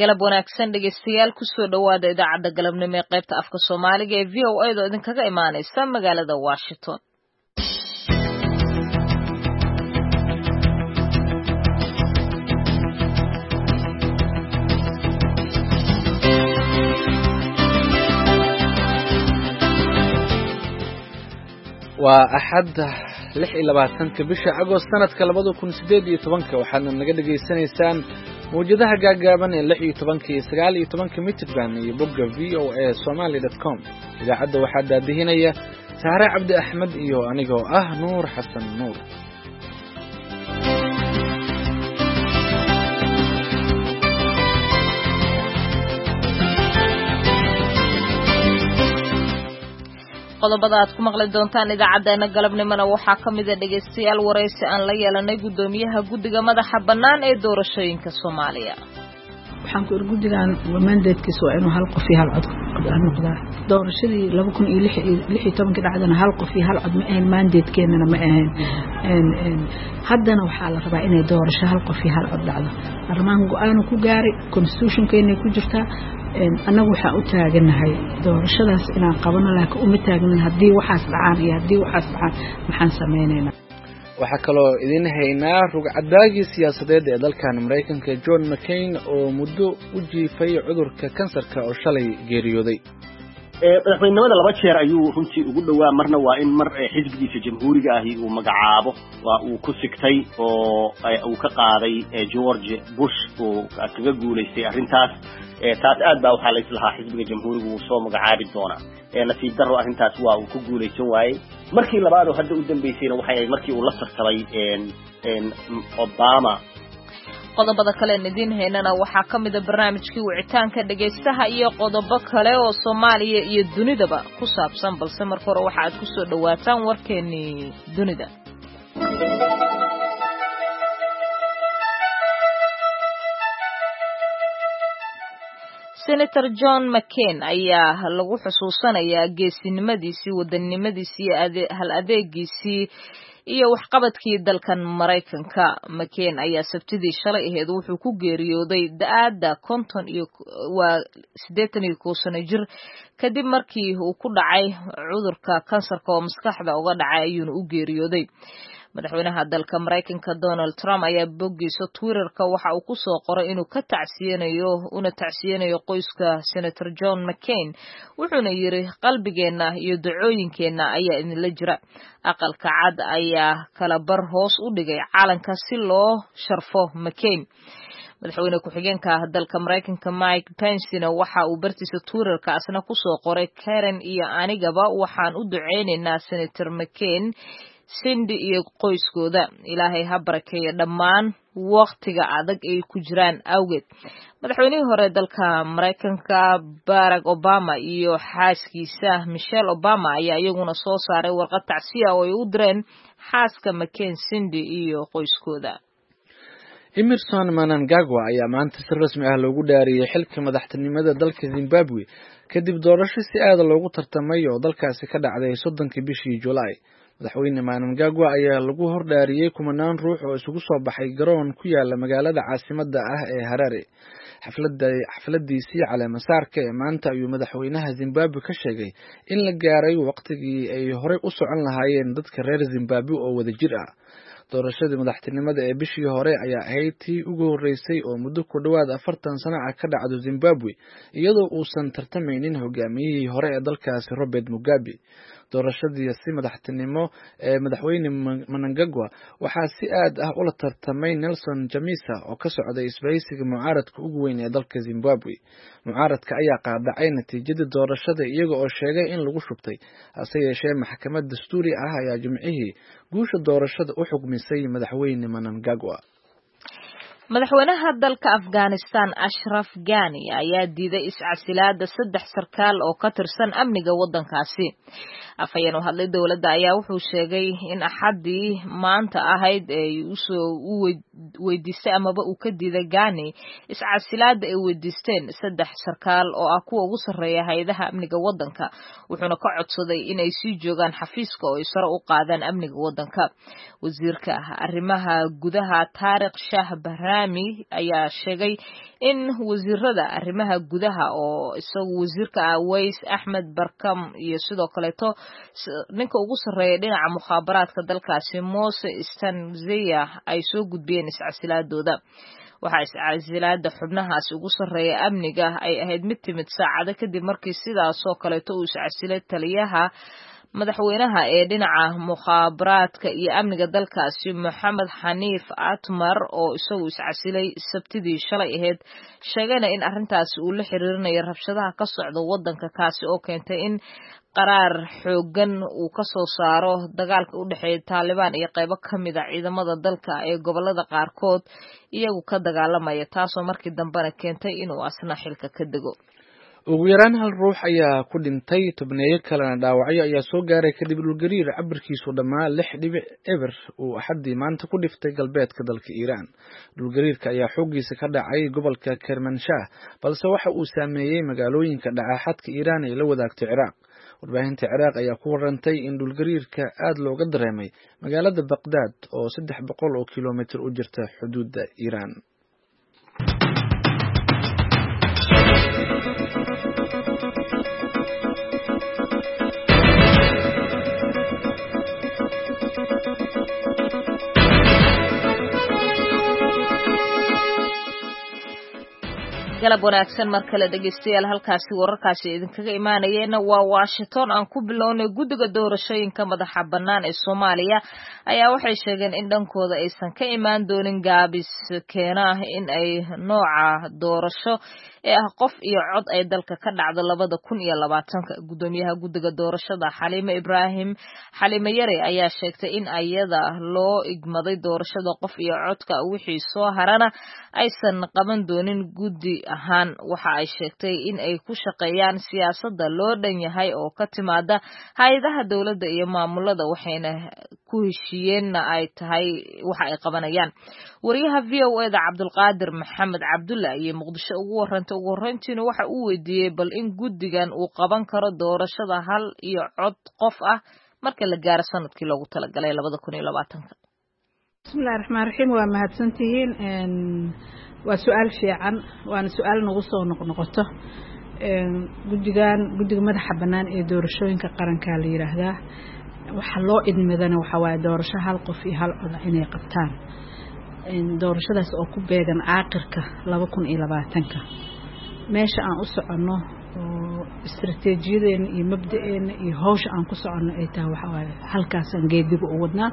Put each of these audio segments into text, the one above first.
galab wanaagsan dhegeystayaal ku soo dhawaada idaacadda galabnimo ee qaybta afka Soomaaliga ee VOA oo idinkaga imaanaysa magaalada Washington. waa axad 26 bisha Agoost sanadka 2018 waxaana naga dhageysanaysaan mowjadaha gaagaaban ee 16 iyo 19 mitirban iyo bogga voasomali.com. idaacadda waxaa daadihinaya Saare Cabdi Axmed iyo anigoo ah Nuur Xasan Nuur. qodobada aad ku maqli doontaan idaacadeena galabnimona waxaa ka mid ah dhageystayaal wareysi aan la yeelanay gudoomiyaha guddiga madaxa bannaan ee doorashooyinka Soomaaliya. waxaan ku guddigan mandatekiisu waa inuu hal qof iyo hal cod noqdaa. doorashadii 2016 dhacdana hal qof iyo hal cod ma ahayn, mandatekeenana ma ahayn. haddana waxaa la rabaa inay doorasho hal qof iyo hal cod dhacdo. arrimahan go'aan ku gaaray constitutionkeena ku jirta. annagu waxaan u taaganahay doorashadaas inaan qabano, laakiin uma taagnin haddii waxaas dhacaan iyo haddii waxaas dhacaan maxaan sameynaynaa. waxaa kaloo idin haynaa rugcadaagii siyaasadeed ee dalkan Mareykanka John McCain oo muddo u jiifay cudurka kansarka oo shalay geeriyooday. madaxweynimada laba jeer ayuu runtii ugu dhawaa, marna waa in mar xisbigiisa jamhuuriga ahi uu magacaabo waa uu ku sigtay oo uu ka qaaday George Bush oo kaga guuleystay arrintaas. taas aad baa waxaa la islahaa xisbiga jamhuuriga uu soo magacaabi doona. nasiib darro arrintaas waa uu ku guuleysan waayey. markii labaad oo hadda u dambeysayna waxay ahayd markii uu la tartamay Obama. qodobada kale idin heynana waxaa ka mid ah barnaamijkii wicitaanka dhageystaha iyo qodobo kale oo Soomaaliya iyo dunidaba ku saabsan, balse marka hore waxa aad ku soo dhawaataan warkeennii dunida. Senator John McCain ayaa lagu xusuusanayaa geesinimadiisii, wadannimadiisii, hal adeegiisii iyo waxqabadkii dalkan Mareykanka. McCain ayaa sabtidii shalay ahayd wuxuu ku geeriyooday da'da 81 sano jir kadib markii uu ku dhacay cudurka kansarka oo maskaxda uga dhacay ayuuna u geeriyooday. madaxweynaha dalka Mareykanka Donald Trump ayaa boggiisa Twitterka waxa uu ku soo qoray inuu ka tacsiyanayo qoyska Senator John McCain, wuxuuna yiri qalbigeena iyo ducooyinkeena ayaa idinla jira. aqalka cad ayaa kala bar hoos u dhigay calanka si loo sharfo McCain. madaxweyne ku-xigeenka dalka Mareykanka Mike Pence waxa uu bartiisa Twitterka asna ku soo qoray Karen iyo anigaba waxaan u duceynaynaa Senator McCain, Cindy iyo qoyskooda. ilaahay ha barakeeyo dhammaan waqtiga adag ay ku jiraan awgeed. madaxweynihii hore dalka Mareykanka Barack Obama iyo xaaskiisa Michelle Obama ayaa iyaguna soo saaray warqad tacsiya oo ay u direen xaaska McCain, Cindy iyo qoyskooda. Emerson Mnangagwa ayaa maanta si rasmi ah loogu dhaariyay xilka madaxtinimada dalka Zimbabwe kadib doorasho si aad loogu tartamay oo dalkaasi ka dhacday 30 bishii July. madaxweyne Mnangagwa ayaa lagu hordhaariyay kumanaan ruux oo isugu soo baxay garoon ku yaala magaalada caasimadda ah ee Harare. xafladiisii caleemasaarka ee maanta ayuu madaxweynaha Zimbabwe ka sheegay in la gaaray waqtigii ay hore u socon lahaayeen dadka reer Zimbabwe oo wada jir ah. doorashadii madaxtinimada ee bishii hore ayaa ahayd tii ugu horeysay oo muddo ku dhawaad 40 sano ah ka dhacdo Zimbabwe iyadoo uusan tartamaynin hogaamiyihii hore ee dalkaasi Robert Mugabe. doorashadii si madaxtinimo ee madaxweyne Mnangagwa waxaa si aad ah ula tartamay Nelson Chamisa oo ka socday isbahaysiga mucaaradka ugu weyn ee dalka Zimbabwe. mucaaradka ayaa qaadacay natiijada doorashada iyaga oo sheegay in lagu shubtay, hase yeeshee maxkamad dastuuri ah ayaa Jimcihii guusha doorashada u xukmisay madaxweyne Mnangagwa. madaxweynaha dalka Afghanistan Ashraf Ghani ayaa diiday iscasilaada 3 sarkaal oo ka tirsan amniga wadankaasi. afhayeen u hadlay dawladda ayaa wuxuu sheegay in axadii maanta ahayd ay weydiistay amaba uu ka diiday Ghani iscasilaada ay weydiisteen 3 sarkaal oo ah kuwa ugu sarreeya hay'adaha amniga wadanka, wuxuuna ka codsaday in ay sii joogaan xafiiska oo ay sare u qaadaan amniga wadanka. wasiirka arrimaha gudaha Tariq Shah Bahrain Fahmi ayaa sheegay in wasiirada arrimaha gudaha oo isagu wasiirka Aways Ahmed Barkam iyo sidoo kaleeto ninka ugu sareeya dhinaca mukhaabaraadka dalkaasi Mose Stanzia ay soo gudbiyeen iscasilaadooda. Waxaa iscasilaada xubnahaas ugu sareeya amniga ay ahayd mid timid saacado kadib markii sidaas oo kaleeto uu iscasilay taliyaha madaxweynaha ee dhinaca mukhaabaraadka iyo amniga dalkaasi Mohamed Xaniif Atmar oo isagu iscasilay Sabtidii shalay ahayd sheegayna in arrintaasi uu la xiriirinayo rabshadaha ka socda wadanka kaasi oo keentay in qaraar xoogan uu ka soo saaro dagaalka u dhaxeeya Taliban iyo qaybo kamid ah ciidamada dalka ee gobolada qaarkood iyagu ka dagaalamaya taasoo markii dambena keentay inuu asna xilka ka dego. ugu yaraan hal ruux ayaa ku dhintay tobneeyo kalena dhaawacyo ayaa soo gaaray kadib dhulgariir cabirkiisu dhammaa 6.0 uu axadii maanta ku dhiftay galbeedka dalka Iiraan. Dhulgariirka ayaa xoogiisa ka dhacay gobolka Kermanshah balse waxa uu saameeyay magaalooyinka dhacaxadka Iiraan ee la wadaagtay Ciraaq. Warbaahinta Ciraaq ayaa ku warantay in dhulgariirka aad looga dareemay magaalada Baghdad oo 300 kiiloomitir u jirta xuduudda Iiraan. galab wanaagsan mar kale dhageystayaal halkaasi wararkaasi idinkaga imaanayeen waa Washington aan ku bilownay guddiga doorashooyinka madaxa bannaan ee Soomaaliya ayaa waxay sheegeen in dhankooda aysan ka imaan doonin gaabis keena in ay nooca doorasho ee ah qof iyo cod ay dalka ka dhacdo 2020 gudoomiyaha guddiga doorashada Xaliime Ibraahim Xaliime Yare ayaa sheegtay in ayada loo igmaday doorashada qof iyo codka wixii soo harana aysan qaban doonin guddi ahaan waxa ay sheegtay in ay ku shaqeeyaan siyaasadda loo dhan yahay oo ka timaada hay'adaha dawladda iyo maamulada waxayna ku heshiiyeen ay tahay waxa ay qabanayaan. Wariyaha VOA-da Cabdulqaadir Maxamed Cabdulla iyo Muqdisho ugu horantiina waxa uu weydiiyay bal in guddigan uu qaban karo doorashada hal iyo cod qof ah marka la gaaro sanadkii loogu talagalay 2020. Bismillaahi Raxmaani Raxiim waa mahadsantihiin waa su'aal fiican waana su'aal nagu soo noqnoqoto guddiga madaxa bannaan ee doorashooyinka qaranka la yiraahdaa waxa loo idmadana waxa waaye doorasho hal qof iyo hal cod inay qabtaan doorashadaas oo ku beegan aakhirka 2020 meesha aan u soconno oo istiraatiijiyadeena iyo mabda'eena iyo hawsha aan ku soconno ay tahay waxa waaye halkaas aan geediga u wadnaa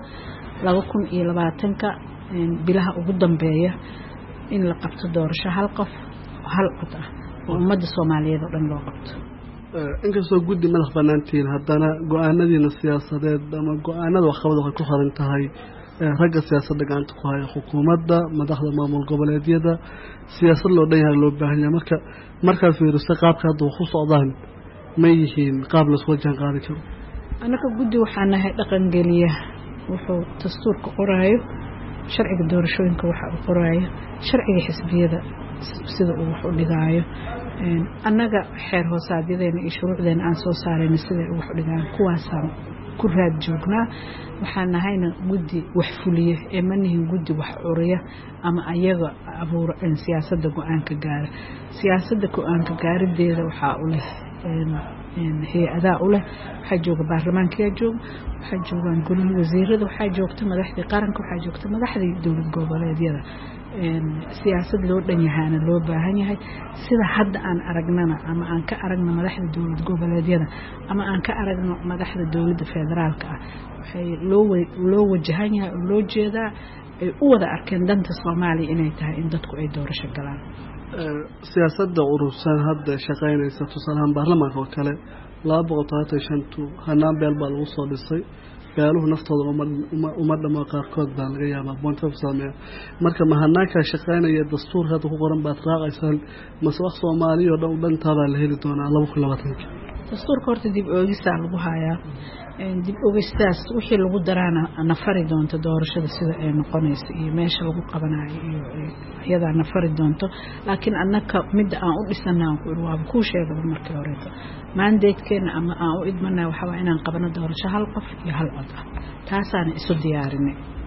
2020 bilaha ugu dambeeya in la qabto doorasho hal qof hal cod ah oo ummadda Soomaaliyeed oo dhan loo qabto inkastoo guddi madax bannaantiin haddana go'aanadiina siyaasadeed ama go'aanada waxqabad waxay ku xiran tahay ragga siyaasadda gacanta ku haya xukuumadda madaxda maamul goboleedyada siyaasad loo dhan yahay loo baahan yahay markaad fiiriso qaabka hadda wax u socdaan ma yihiin qaab la soo jaan qaadi karo anaka guddi waxaan nahay dhaqan geliya wuxuu dastuurka qoraayo sharciga doorashooyinka waxa uu qoraayo sharciga xisbiyada sida uu wax u dhigaayo annaga xeer hoosaadyadeenna iyo shuruucdeena aan soo saarayna sida uu wax u dhigaan kuwaasaan ku raad joognaa waxaan nahayna guddi wax fuliya ee ma nihin guddi wax curiya ama ayaga abuura siyaasadda go'aanka gaara siyaasadda go'aanka gaarideeda waxaa u leh hay-adaa u leh waxaa jooga baarlamaankiyaa jooga waxaa joogaan golihii wasiirada waxaa joogta madaxdii qaranka waxaa joogta madaxdii dowlad goboleedyada siyaasad loo dhan yahaana loo baahan yahay sida hadda aan aragnana ama aan ka aragno madaxda dowlad goboleedyada ama aan ka aragno madaxda dowladda federaalka ah waxay loo wajahan yahay oo loo jeedaa ay u wada arkeen danta Soomaaliya inay tahay in dadku ay doorasho galaan siyaasadda urursan hadda shaqaynaysa tusaalahan baarlamaanka oo kale 235 hanaan beel baa lagu soo dhisay beeluhu naftooda uma dhamo qaarkood baa laga yaabaa point of sameeya marka mahanaanka shaqaynaya dastuurka hadda ku qoran baad raacaysan mase wax Soomaaliya oo dhan taaba la heli doonaa 2020 dastuurka horta dib oogista lagu hayaa dib oogistaas wixii lagu daraana nafari doonto doorashada sida ay noqonayso iyo meesha lagu qabanayo iyo iyada nafari doonto laakiin annaka mid aan u dhisnaa ku sheegay markii hore mandatekeena ama aan u idmanaa waxa waa inaan qabano doorasho hal qof iyo hal cod ah taasaan isu diyaarinay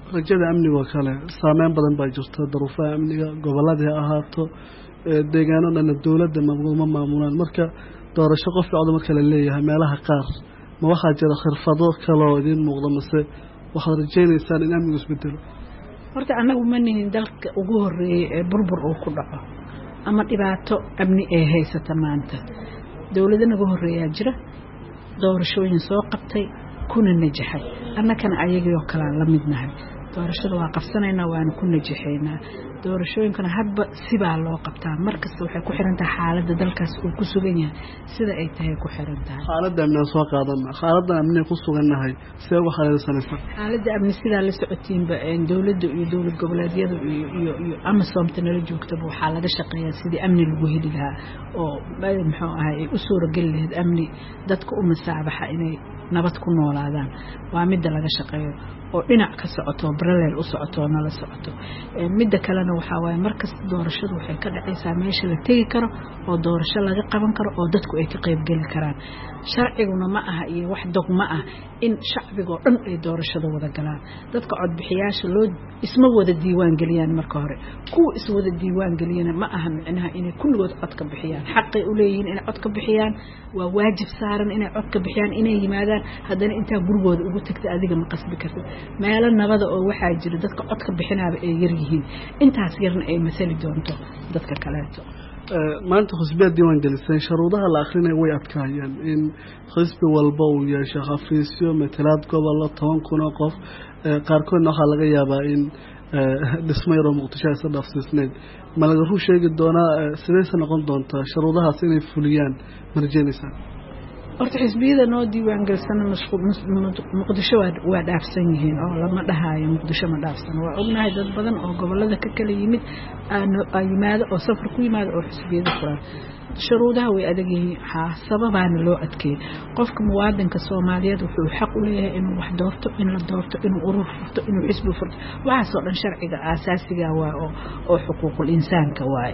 rajada amniga kale saameyn badan baa jirta daruufaha amniga gobolladii ahaato deegaano dhan dawladda ma maamulaan marka doorasho qof cod marka la leeyahay meelaha qaar ma waxaa jira khirfado kale oo idin muuqda mase waxaad rajaynaysaan in amnigu isbedelo horta anagu ma nihin dalka ugu horeeyay ee burbur uu ku dhaco ama dhibaato amni ee haysata maanta dawladda naga horeeyaa jira doorashooyin soo qabtay kuna najaxay annakana ayagoo kala la midnahay doorashada waa qabsanaynaa waana ku najaxaynaa doorashooyinkana hadba sibaa loo qabtaa markasta waxay ku xiran tahay xaaladda dalkaas uu ku sugan yahay sida ay tahay ku xiran tahay xaaladda amni soo qaadana xaaladda amni ku sugannahay si ugu xalaysanaysa xaaladda amni sidaa la socotiinba dawladda iyo dawlad goboleedyada iyo Amazon-ta nala joogtaba waxaa laga shaqeeyaa sidii amni lagu heli lahaa oo muxuu ahay u suuragal lahayd amni dadka u masaabaxa inay nabad ku noolaadaan waa midda laga shaqeeyo oo dhinac ka socoto parallel u socoto nala socoto midda kalena waxa waaye markas doorashadu waxay ka dhacaysaa meesha la tagi karo oo doorasho laga qaban karo oo dadku ay ka qayb gali karaan sharciguna ma aha iyo wax dogma ah in shacbiga oo dhan ay doorashada wada galaan dadka cod bixiyaasha loo isma wada diiwaan galiyaan marka hore kuwa is wada diiwaan galiyana ma aha macnaha inay kulligood cod ka bixiyaan xaqay u leeyihiin inay cod ka bixiyaan waa waajib saaran inay cod ka bixiyaan inay yimaadaan haddana intaa gurigooda ugu tagta adiga ma qasbi kartid meelo nabada oo waxaa jira dadka cod ka bixinaaba ay yar yihiin intaas yarna ay masali doonto dadka kaleeto maanta xisbiyaad diiwaan gelisay shuruudaha la akhrinayo way adkaayeen in xisbi walba uu yeesho xafiisyo matalaad gobollo 10,000 oo qof qaarkoodna waxaa laga yaabaa in dhismo yaroo muqdisho ay soo dhaafsiisneed ma laga ruu sheegi doonaa sidayse noqon doontaa shuruudahaas inay fuliyaan marjeenaysaa horta xisbiyada noo diiwaan galsan muqdisho waa dhaafsan yihiin oo lama dhahayo muqdisho ma dhaafsan waa ognahay dad badan oo gobolada ka kala yimid yimaado oo safar ku yimaado oo xisbiyada furan shuruudaha way adag yihiin sababaana loo adkeeyay qofka muwaadinka Soomaaliyeed wuxuu xaq u leeyahay inuu wax doorto in la doorto inuu urur furto inuu xisbi furto waxaasoo dhan sharciga aasaasiga waa oo xuquuqul insaanka waay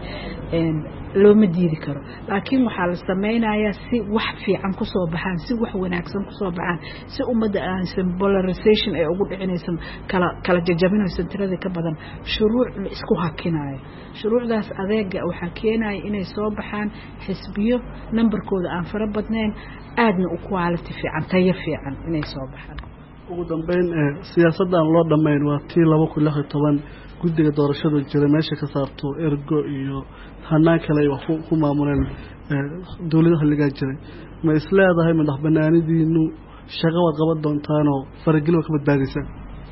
looma diidi karo laakiin waxaa la sameynayaa si wax fiican ku soo baxaan si wax wanaagsan ku soo baxaan si ummadda aan polarization ay ugu dhicinaysan kala jajabinayso tirada ka badan shuruuc la isku hakinayo shuruucdaas adeega waxaa keenaya inay soo baxaan xisbiyo numberkooda aan fara badnayn aadna u quality fiican tayo fiican inay soo baxaan ugu dambeyn siyaasaddan loo dhameyn waa tii 2016 guddiga doorashada jira meesha ka saarto ergo iyo hanaan kale ay wax ku maamuleen dawladda xilliga jiray ma isleedahay madax banaanidiinu shaqo wad qaban doontaan oo faragilo ka badbaadisaan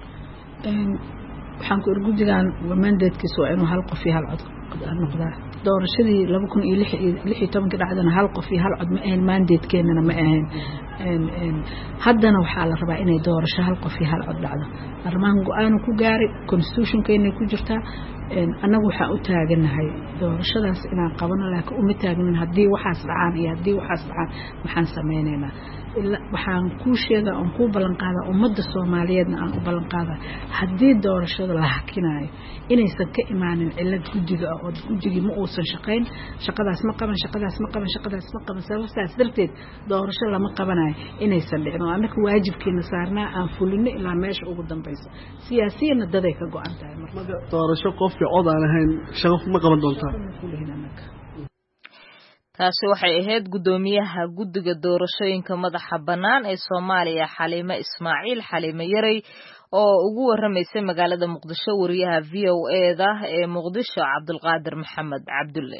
waxaan ku guddigan mandatekiisu waa inuu hal qof iyo hal cod noqdaa doorashadii 2016 dhacdana hal qof iyo hal cod ma ahayn mandatekeenana ma ahayn haddana waxaa la rabaa inay doorasho hal qof iyo hal cod dhacdo armaan go'aan ku gaaray constitutionkeena ku jirtaa annagu waxaan u taaganahay doorashadaas inaan qabano laakiin uma taagnin haddii waxaas dhacaan iyo haddii waxaas dhacaan maxaan sameynaynaa waxaan ku sheegaa oo ku ballan qaadaa ummadda Soomaaliyeedna aan u ballan qaadaa haddii doorashada la hakinayo inaysan ka imaanin cilad guddiga oo guddigii ma uusan shaqayn shaqadaas ma qaban sababtaas darteed doorasho lama qabanayo inaysan dhicin oo annaka waajibkeena saarnaa aan fulino ilaa meesha ugu dambaysa siyaasiyana daday ka go'an tahay marka doorasho qof cod aan ahayn shaqo ma qaban doontaa taasi waxay ahayd gudoomiyaha guddiga doorashooyinka madaxa bannaan ee Soomaaliya Xaliime Ismaaciil Xaliime Yarey oo ugu waramaysay magaalada Muqdisho wariyaha VOA-da ee Muqdisho Cabdulqaadir Maxamed Cabdulle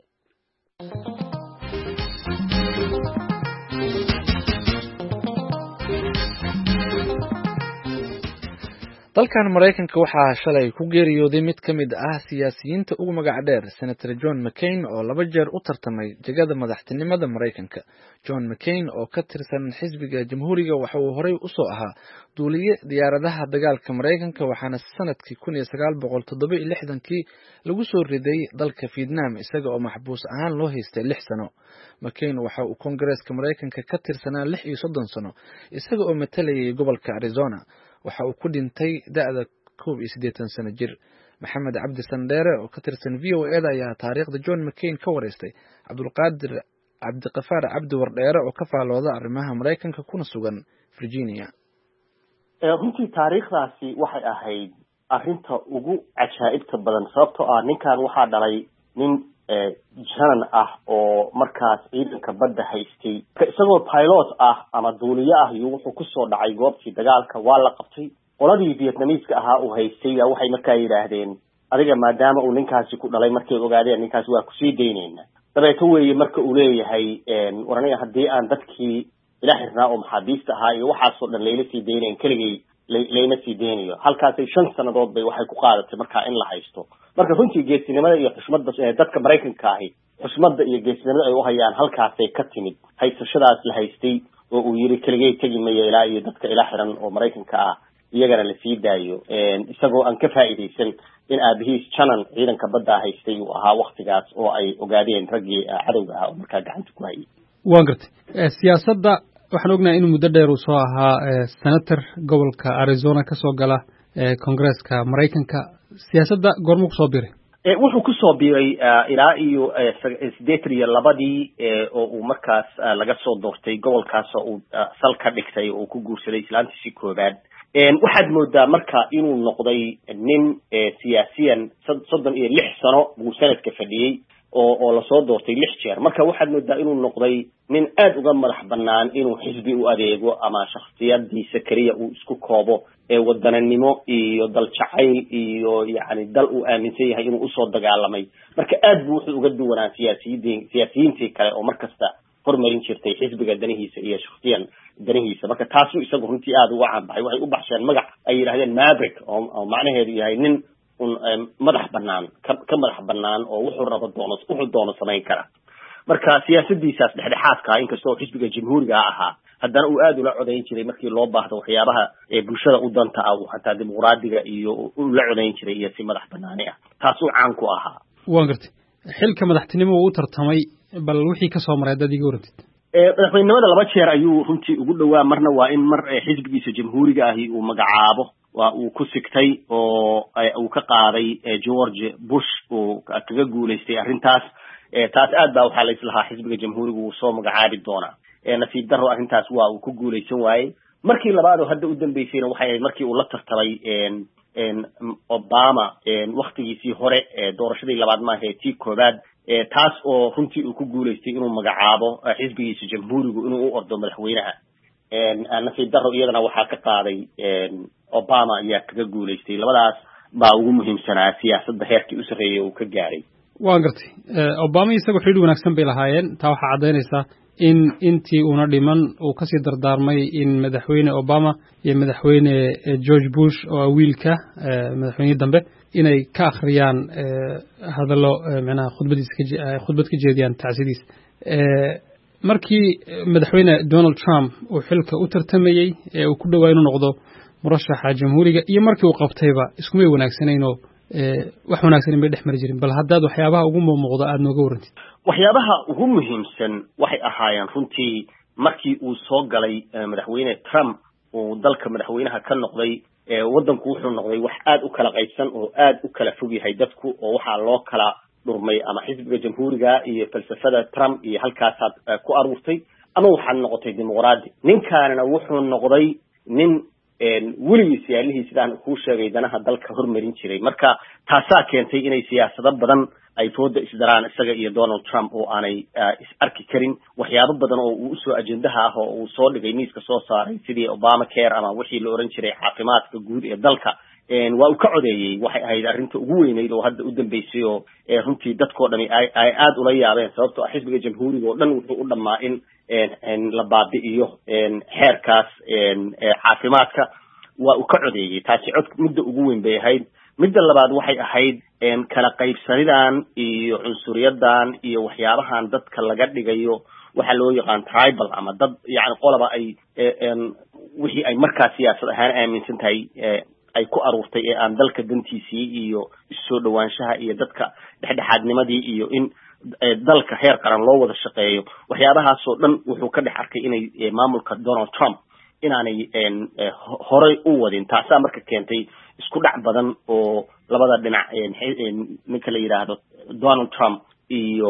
dalkan Mareykanka waxaa shalay ku geeriyooday mid ka mid ah siyaasiyiinta ugu magac dheer Senator John McCain oo 2 jeer u tartamay jagada madaxtinimada Mareykanka. John McCain oo ka tirsan xisbiga Jamhuuriga waxa uu horey u soo ahaa duuliye diyaaradaha dagaalka Mareykanka waxaana sanadkii 1967 lagu soo riday dalka Vietnam isaga oo maxbuus ahaan loo haystay 6 sano. McCain waxa uu Koongareeska Mareykanka ka tirsanaa 36 sano isaga oo matalayay gobolka Arizona. waxa uu ku dhintay da'da 81 sano jir. Maxamed Cabdi Sandheere oo ka tirsan VOA-da ayaa taariikhda John McCain ka wareystay Cabdulqaadir Cabdiqafaar Cabdi Wardheere oo ka faalooda arrimaha Mareykanka kuna sugan Virginia. runtii taariikhdaasi waxay ahayd arrinta ugu cajaa'ibta badan sababtoo ah ninkan waxaa dhalay nin janan ah oo markaas ciidanka badda haystay isagoo pilot ah ama duuliye ah iyo wuxuu kusoo dhacay goobtii dagaalka waa la qabtay qoladii vietnamese ahaa uu haystay waxay markaa yidhaahdeen adiga maadaama uu ninkaasi ku dhalay markay ogaadeen ninkaasi waa kusii daynayna dabeeto weeye marka uu leeyahay war aniga haddii aan dadkii ila xirnaa oo maxaabiista ahaa iyo waxaasoo dhan layla sii daynayn keligay layna sii daynayo halkaasay 5 sanadood bay waxay ku qaadatay markaa in la haysto marka runtii geesinimada iyo xushmadda dadka Mareykanka ahi xushmadda iyo geesinimada ay u hayaan halkaasay ka timid haysashadaas la haystay oo uu yiri keligay tagi maayo ilaa iyo dadka ila xiran oo Mareykanka ah iyagana la sii daayo isagoo aan ka faa'iideysan in aabihiis janan ciidanka badda haystay uu ahaa waqtigaas oo ay ogaadeen raggii cadowga ah oo markaa gacanta ku hayay waan gartay siyaasadda waxaan ognahay inuu muddo dheer uu soo ahaa senator gobolka Arizona ka soo gala Congress-ka Mareykanka siyaasadda goorma ku soo biiray wuxuu ku soo biiray ilaa iyo 82 oo uu markaas laga soo doortay gobolkaas oo uu sal ka dhigtay oo ku guursaday islaantiisii koobaad waxaad moodaa marka inuu noqday nin siyaasiyan 36 sano buu sanadka fadhiyay oo la soo doortay 6 jeer marka waxaad moodaa inuu noqday nin aad uga madax banaan inuu xisbi u adeego ama shakhsiyadiisa kaliya uu isku koobo wadananimo iyo dal jacayl iyo yani dal uu aaminsan yahay inuu usoo dagaalamay marka aad buu wuxuu uga duwanaa siyaasiyiintii kale oo markasta hormarin jirtay xisbiga danihiisa iyo shakhsiyan danihiisa marka taasuu isagu runtii aad uga caan baxay waxay u baxsheen magac ay yidhaahdeen maverick oo macnaheedu yahay nin madax banaan ka madax banaan oo wuxuu doono samayn kara marka siyaasadiisaas dhexdhexaadka inkastoo xisbiga jamhuuriga ahaa haddana uu aad ula codayn jiray markii loo baahdo waxyaabaha bulshada u danta ah uu xataa dimuqraadiga iyo uu la codayn jiray iyo si madax banaani ah taasuu caan ku ahaa waan gartay xilka madaxtinimo uu tartamay bal wixii ka soo maray dad iga warantid madaxweynimada 2 jeer ayuu runtii ugu dhawaa marna waa in mar xisbigiisa jamhuuriga ahi uu magacaabo waa uu ku sigtay oo uu ka qaaday George Bush oo kaga guuleystay arrintaas taas aad baa waxa la islahaa xisbiga jamhuuriga uu soo magacaabi doonaa nasiib darro arrintaas waa uu ku guuleysan waayay markii labaad oo hadda u dambeysayna waxay ahayd markii uu la tartamay Obama waqtigiisii hore doorashadii labaad ma ahayd tii koobaad taas oo runtii uu ku guuleystay inuu magacaabo xisbigiisa jamhuurigu inuu u ordo madaxweynaha nasiib darro iyadana waxaa ka qaaday Obama ayaa kaga guuleystay labadaas baa ugu muhiimsanaa siyaasadda heerkii u sareeyay uu ka gaaray waan gartay Obama isagu xidhiidh wanaagsan bay lahaayeen taa waxaa caddaynaysaa in intii una dhiman uu kasii dardaarmay in madaxweyne Obama iyo madaxweyne George Bush oo wiilka madaxweynihii dambe inay ka akhriyaan hadallo macnaha khudbad ka jeediyaan tacsidiis markii madaxweyne Donald Trump uu xilka u tartamayay uu ku dhawaa inuu noqdo murashaxa jamhuuriga iyo markii uu qabtayba isku may wanaagsanayno wax wanaagsan bay dhex mari jirin bal haddaad waxyaabaha ugu muuqda aad nooga warantid waxyaabaha ugu muhiimsan waxay ahaayeen runtii markii uu soo galay madaxweyne Trump oo dalka madaxweynaha ka noqday wadanku wuxuu noqday wax aad u kala qaybsan oo aad u kala fog yahay dadku oo waxa loo kala dhurmay ama xisbiga jamhuuriga iyo falsafada Trump iyo halkaas ku aruurtay ama waxa noqotay dimuqraadi ninkaana wuxuu noqday nin weligiis yaalihiis sidaan ku sheegay danaha dalka hormarin jiray marka taasaa keentay inay siyaasado badan ay fooda isdaraan isaga iyo Donald Trump oo aanay is arki karin waxyaabo badan oo uu soo ajendaha ah oo uu soo dhigay miiska soo saaray sidii Obamacare ama wixii la oran jiray caafimaadka guud ee dalka waa uu ka codeeyay waxay ahayd arrinta ugu weynayd oo hadda u dambeysay oo runtii dadkoo dhami ay aad ula yaabeen sababtoo ah xisbiga jamhuuriga oo dhan wuxuu u dhamaa in la baabi'iyo xeerkaas caafimaadka waa uu ka codeeyay taasi cod muddo ugu weyn bay ahayd midda labaad waxay ahayd kala qaybsanidan iyo cunsuriyadan iyo waxyaabahan dadka laga dhigayo waxa loo yaqaan tribal ama dad yani qolaba ay wixii ay markaa siyaasad ahaan aaminsan tahay ay ku aruurtay ee aan dalka dantiisii iyo isoo dhawaanshaha iyo dadka dhexdhexaadnimadii iyo in dalka heer qaran loo wada shaqeeyo waxyaabahaasoo dhan wuxuu ka dhex arkay inay maamulka Donald Trump inaanay horay u wadin taasaa marka keentay isku dhac badan oo labada dhinac ninka la yiraahdo Donald Trump iyo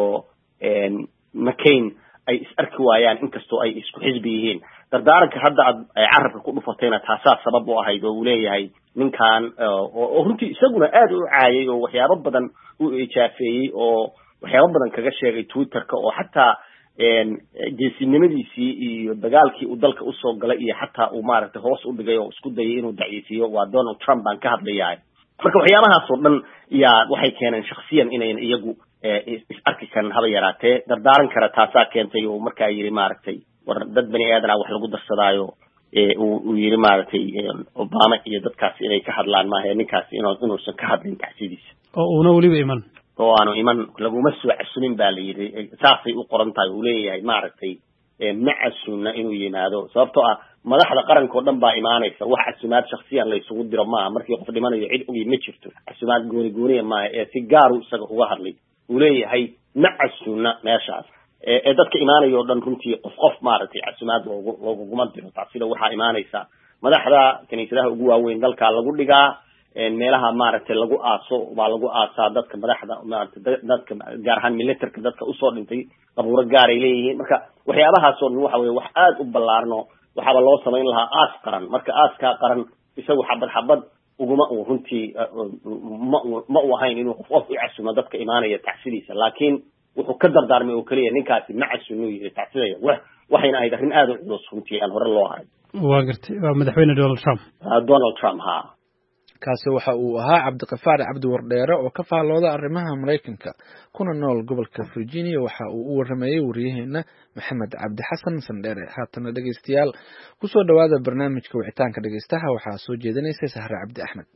McCain ay is arki waayaan inkastoo ay isku xisbi yihiin dardaaranka hadda carabka ku dhufatayna taasaa sabab u ahayd oo uu leeyahay ninkan oo runtii isaguna aad u caayay oo waxyaabo badan u ijaafeeyey oo waxyaabo badan kaga sheegay Twitterka oo xataa geesinimadiisii iyo dagaalkii uu dalka usoo galay iyo xataa uu maaragtay hoos u dhigay oo isku dayay inuu daciifiyo waa Donald Trump baan ka hadlayaa marka waxyaabahaas oo dhan yaa waxay keeneen shakhsiyan inay iyagu is arki kan haba yaraatee dardaaran kara taasaa keentay oo markaa yiri maaragtay war dad bani aadan wax lagu darsadaayo uu yiri maaragtay Obama iyo dadkaas inay ka hadlaan maaha ninkaas inuusan ka hadlin tacsidiisa oo una waliba iman oo aanu iman laguma soo casunin baa la yiri saasay u qoran tahay uu leeyahay maaragtay macasuna inuu yimaado sababtoo ah madaxda qaranka oo dhan baa imaanaysa wax casumaad shakhsiyan la isugu diro ma markii qof dhimanayo cid ugu ma jirto casumaad gooni ma si gaar u isaga uga hadlay uu leeyahay macasuna meeshaas dadka imaanayo oo dhan runtii qof maaragtay casumaad looguma diro taasina waxaa imaanaysa madaxda kaniisadaha ugu waaweyn dalka lagu dhigaa meelaha maaragtay lagu aaso waa lagu aasaa dadka madaxda maaragtay dadka gaar ahaan military dadka usoo dhintay qabuuro gaar ay leeyihiin marka waxyaabahaas oo waxa weeye wax aad u ballaarno waxaaba loo samayn lahaa aas qaran marka aaska qaran isagu xabad uguma uu runtii ma uu ahayn inuu qof u casumo dadka imaanaya tacsidiisa laakiin wuxuu ka dardaarmay oo kaliya ninkaasi ma casumo yiri tacsidaya waxayna ahayd arrin aad u culus runtii aan hore loo haray waa gartay waa madaxweyne Donald Trump ha kaasi waxa uu ahaa Cabdiqafaar Cabdi Wardheere oo ka faalooda arrimaha Mareykanka kuna nool gobolka Virginia waxa uu u waramayay wariyaheena Maxamed Cabdi Xasan Sandheere haatana dhageystayaal ku soo dhawaada barnaamijka wicitaanka dhageystaha waxa soo jeedinaysa Sahra Cabdi Axmed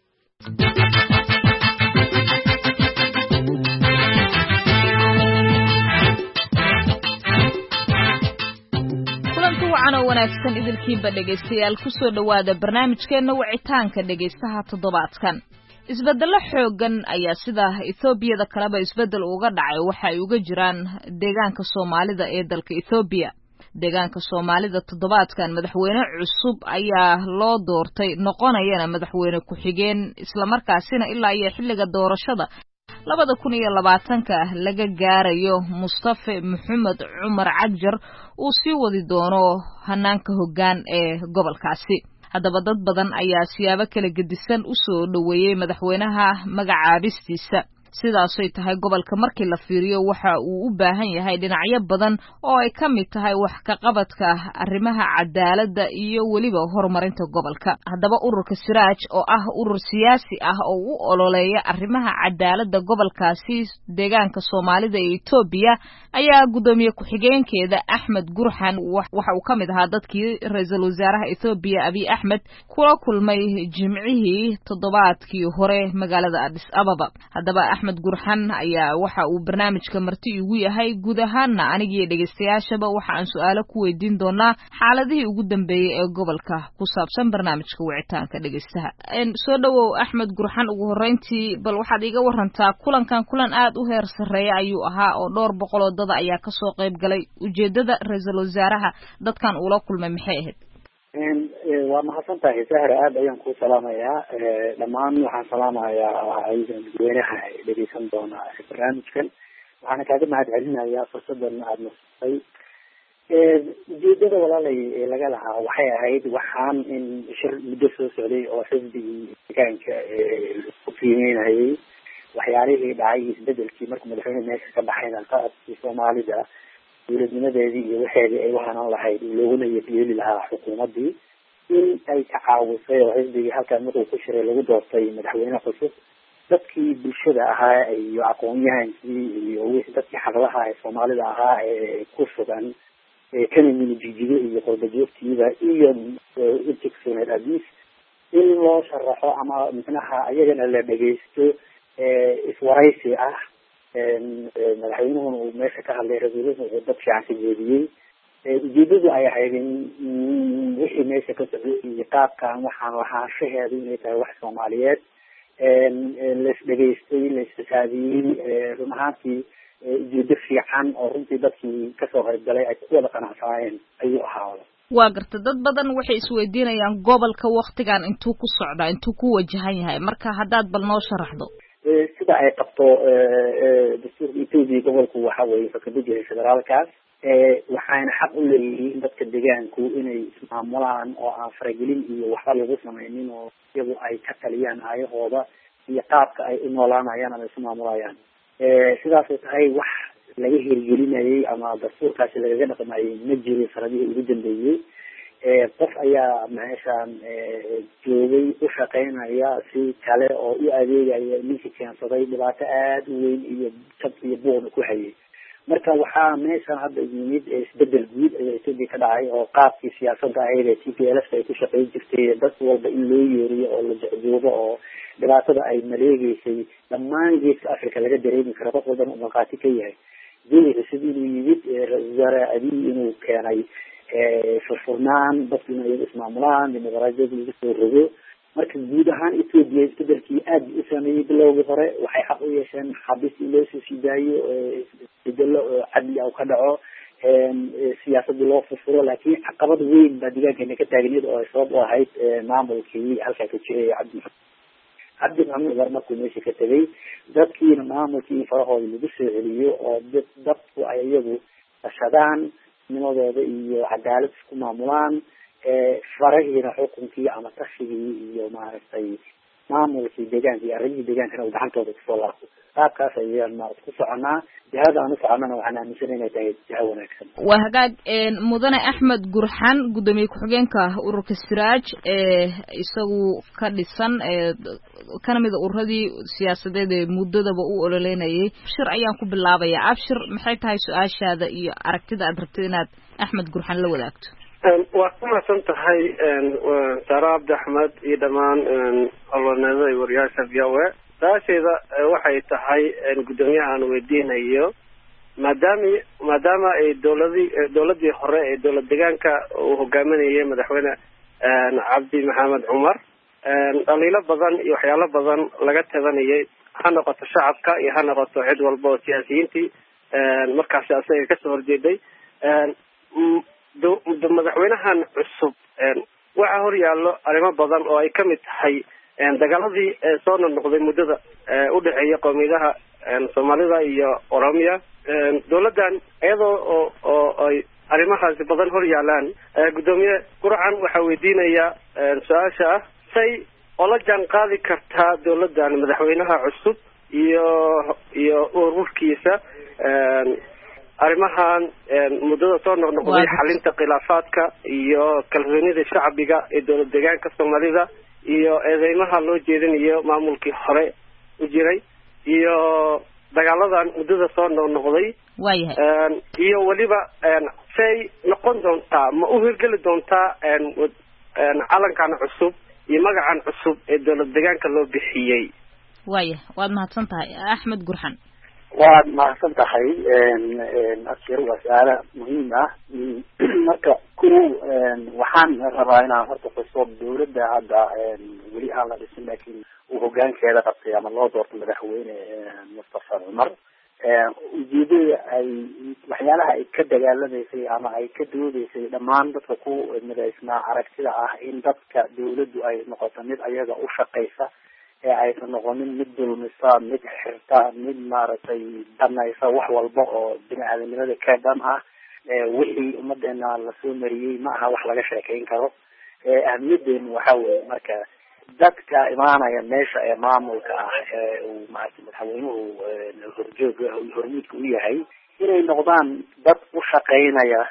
wacan wanaagsan idilkiiba dhageystayaal ku soo dhawaada barnaamijkeena wicitaanka dhageystaha toddobaadkan isbeddello xoogan ayaa sida Ethiopia kaleba isbeddel uga dhacay waxa ay uga jiraan deegaanka Soomaalida ee dalka Ethiopia deegaanka Soomaalida toddobaadkan madaxweyne cusub ayaa loo doortay noqonayana madaxweyne ku xigeen isla markaasina ilaa iyo xilliga doorashada 2020 laga gaarayo Mustafa Maxamed Umar Cagjar uu sii wadi doono hanaanka hoggaan ee gobolkaasi haddaba dad badan ayaa siyaabo kala gedisan u soo dhaweeyay madaxweynaha magacaabistiisa sidaasay tahay gobolka markii la fiiriyo waxa uu u baahan yahay dhinacyo badan oo ay ka mid tahay wax ka qabadka arrimaha cadaaladda iyo weliba horumarinta gobolka haddaba ururka Siraaj oo ah urur siyaasi ah oo u ololeeya arrimaha cadaaladda gobolkaasi deegaanka Soomaalida ee Ethiopia ayaa gudoomiye ku-xigeenkeeda Axmed Gurxan waxa uu ka mid ahaa dadkii ra'iisul wasaaraha Ethiopia Abiy Ahmed kula kulmay jimcihii toddobaadkii hore magaalada Addis Ababa haddaba Axmed Gurxan ayaa waxa uu barnaamijka marti ugu yahay guud ahaanna aniga dhageystayaashaba waxa aan su'aalo ku weydiin doonaa xaaladihii ugu dambeeyay ee gobolka ku saabsan barnaamijka wicitaanka dhageystaha soo dhawow Axmed Gurxan ugu horeyntii bal waxaad iga warantaa kulan aad u heer sareeya ayuu ahaa oo dhowr boqol oo dad ayaa ka soo qayb galay ujeedada ra'iisul wasaaraha dadkan uu la kulmay maxay ahayd waa mahadsantahay Sahra aad ayaan ku salaamayaa dhammaan waxaan salaamayaa madaxweynaha dhageysan doona barnaamijkan waxaan kaaga mahadcelinayaa fursadan aad nasay ujeedada walaalay laga lahaa waxay ahayd waxaan in shir muddo soo socday oo xisbigii deegaanka ku qiimeynayay waxyaalihii dhacay isbedelkii markuu madaxweyne meesha ka baxayna qaabkii Soomaalida dowladnimadeedii iyo waxeedii ay wahanan lahayd looguna yeeli lahaa xukuumaddii in ay ka caawisay oo xisbigii halkaan markuu ku shiray lagu doortay madaxweyne cusub dadkii bulshada ahaa iyo aqoon-yahankii iyo wixii dadkii xaqlaha ee Soomaalida ahaa ee ku sugan kana minjijiga iyo qurbajoogtiida iyo intigsoonad abis in loo sharaxo ama micnaha ayagana la dhageysto iswaraysi ah madaxweynuhuna uu meesha ka hadlay rasuuluhu uu dad fiican ka jeediyey ujeedadu ay ahayd in wixii meesha ka socday iyo qaabkan waxaan lahaanshaheedu inay tahay wax Soomaaliyeed las dhageystay la istisaadiyey run ahaantii ujeedo fiican oo runtii dadkii kasoo qayb galay ay ku wada qanacsanaayeen ayuu ahaa waa garta dad badan waxay isweydiinayaan gobolka waqtigan intuu ku socdaa intuu ku wajahan yahay marka haddaad bal noo sharaxdo sida ay qabto dastuurka Ethiopia gobolku waxa weeye fakadijay federaalkaas waxayna xaq u leeyihiin dadka deegaanku inay ismaamulaan oo aan faragelin iyo waxba lagu samaynin oo iyagu ay ka taliyaan ayahooda iyo qaabka ay u noolaanayaan ama ismaamulayaan sidaasay tahay wax laga hirgelinayay ama dastuurkaasi lagaga dhaqmayay ma jirin sanadihii ugu dambeeyey qof ayaa meeshaan joogay u shaqaynaya si kale oo u adeegaya ninkii keensaday dhibaato aada u weyn iyo jab iyo buuqda ku hayay marka waxaa meeshan hadda yimid isbedel guud ayaa Ethiopia ka dhacay oo qaabkii siyaasadda ahayd ee TPLF ay ku shaqayn jirtay dad walba in loo yeeriyo oo la jecjoobo oo dhibaatada ay maleegeysay dhammaan geeska Afrika laga dareemi karo qof walba uu markhaati ka yahay jeedada sidii inuu yimid wasaare Abiy inuu keenay furfurnaan dadku inay ismaamulaan dimuqraadiyadda lagu soo rogo marka guud ahaan Ethiopia isbedelkii aad u saameeyay bilowgii hore waxay xaq u yeesheen xabis in loo soo sidaayo isbedelo cadli ah ka dhaco siyaasadda loo furfuro laakiin caqabad weyn baa deegaankeena ka taagneed oo ay sabab u ahayd maamulkii halkaa ka jiray cabdi maxamed markuu meesha ka tegay dadkiina maamulkii farahooda lagu soo celiyo oo dadku ay iyagu tashadaan nimadooda iyo cadaalad isku maamulaan farahiina xukunkii ama tashigii iyo maaragtay maamulkii deegaanka iyo arrimihii deegaankana uu gacantooda kusoo laabto qaabkaas ayaan maaragta ku soconaa jihada aan u soconana waxaan aaminsanahay inay tahay jiha wanaagsan waa hagaag mudane Axmed Gurxan gudoomiye ku-xigeenka ururka Siraaj isagu ka dhisan kana mid ururadii siyaasadeed ee muddadaba u ololeynayay abshir ayaan ku bilaabayaa abshir maxay tahay su-aashaada iyo aragtida aad rabtid inaad Axmed Gurxan la wadaagto waa ku mahadsan tahay Sara Abdi Axmed iyo dhammaan howlwadeennada iyo wariyaasha VOA su-aasheeda waxay tahay gudoomiyahan weydiinayo maadaama ay dowladii hore ee dowlad deegaanka uu hogaaminayay madaxweyne Cabdi Maxamed Cumar dhaliilo badan iyo waxyaalo badan laga tabanayay ha noqoto shacabka iyo ha noqoto cid walba oo siyaasiyiintii markaasi asaga kasoo horjeeday madaxweynahan cusub waxaa horyaallo arrimo badan oo ay kamid tahay dagaaladii soo noqnoqday muddada u dhexeeya qowmiyadaha Soomaalida iyo Oromia dowladdan iyadoo oo ay arrimahaasi badan horyaalaan gudoomiye Gurxan waxaa weydiinaya su-aasha ah say ola jaan qaadi kartaa dowladdan madaxweynaha cusub iyo ururkiisa arrimahan muddada soo noqnoqday xalinta khilaafaadka iyo kalsoonida shacbiga ee dowlad deegaanka Soomaalida iyo eedeymaha loo jeedinayo maamulkii hore u jiray iyo dagaaladan muddada soo noqnoqday iyo waliba say noqon doontaa ma u hirgeli doontaa calankan cusub iyo magacan cusub ee dowlad deegaanka loo bixiyey waad mahadsan tahay Axmed Gurxan waad mahadsan tahay abshir waa su-aalo muhiim ah marka waxaan rabaa inaan horta xuso dowladda hadda weli aan la dhisin laakiin uu hogaankeeda qabtay ama loo doorto madaxweyne Mustafa Cumar ujeedada ay waxyaalaha ay ka dagaalamaysay ama ay ka doodeysay dhammaan dadka ku midaysnaa aragtida ah in dadka dowladdu ay noqoto mid ayaga u shaqaysa ee aysan noqonin mid dulmisa mid xirta mid maaragtay danaysa wax walba oo bini-aadanimada ka dhan ah wixii ummadeena lasoo mariyey ma aha wax laga sheekeyn karo ahmiyadeenu waxa weeye marka dadka imaanaya meesha ee maamulka ah uu maaragtay madaxweynuhu hormuudka u yahay inay noqdaan dad u shaqaynaya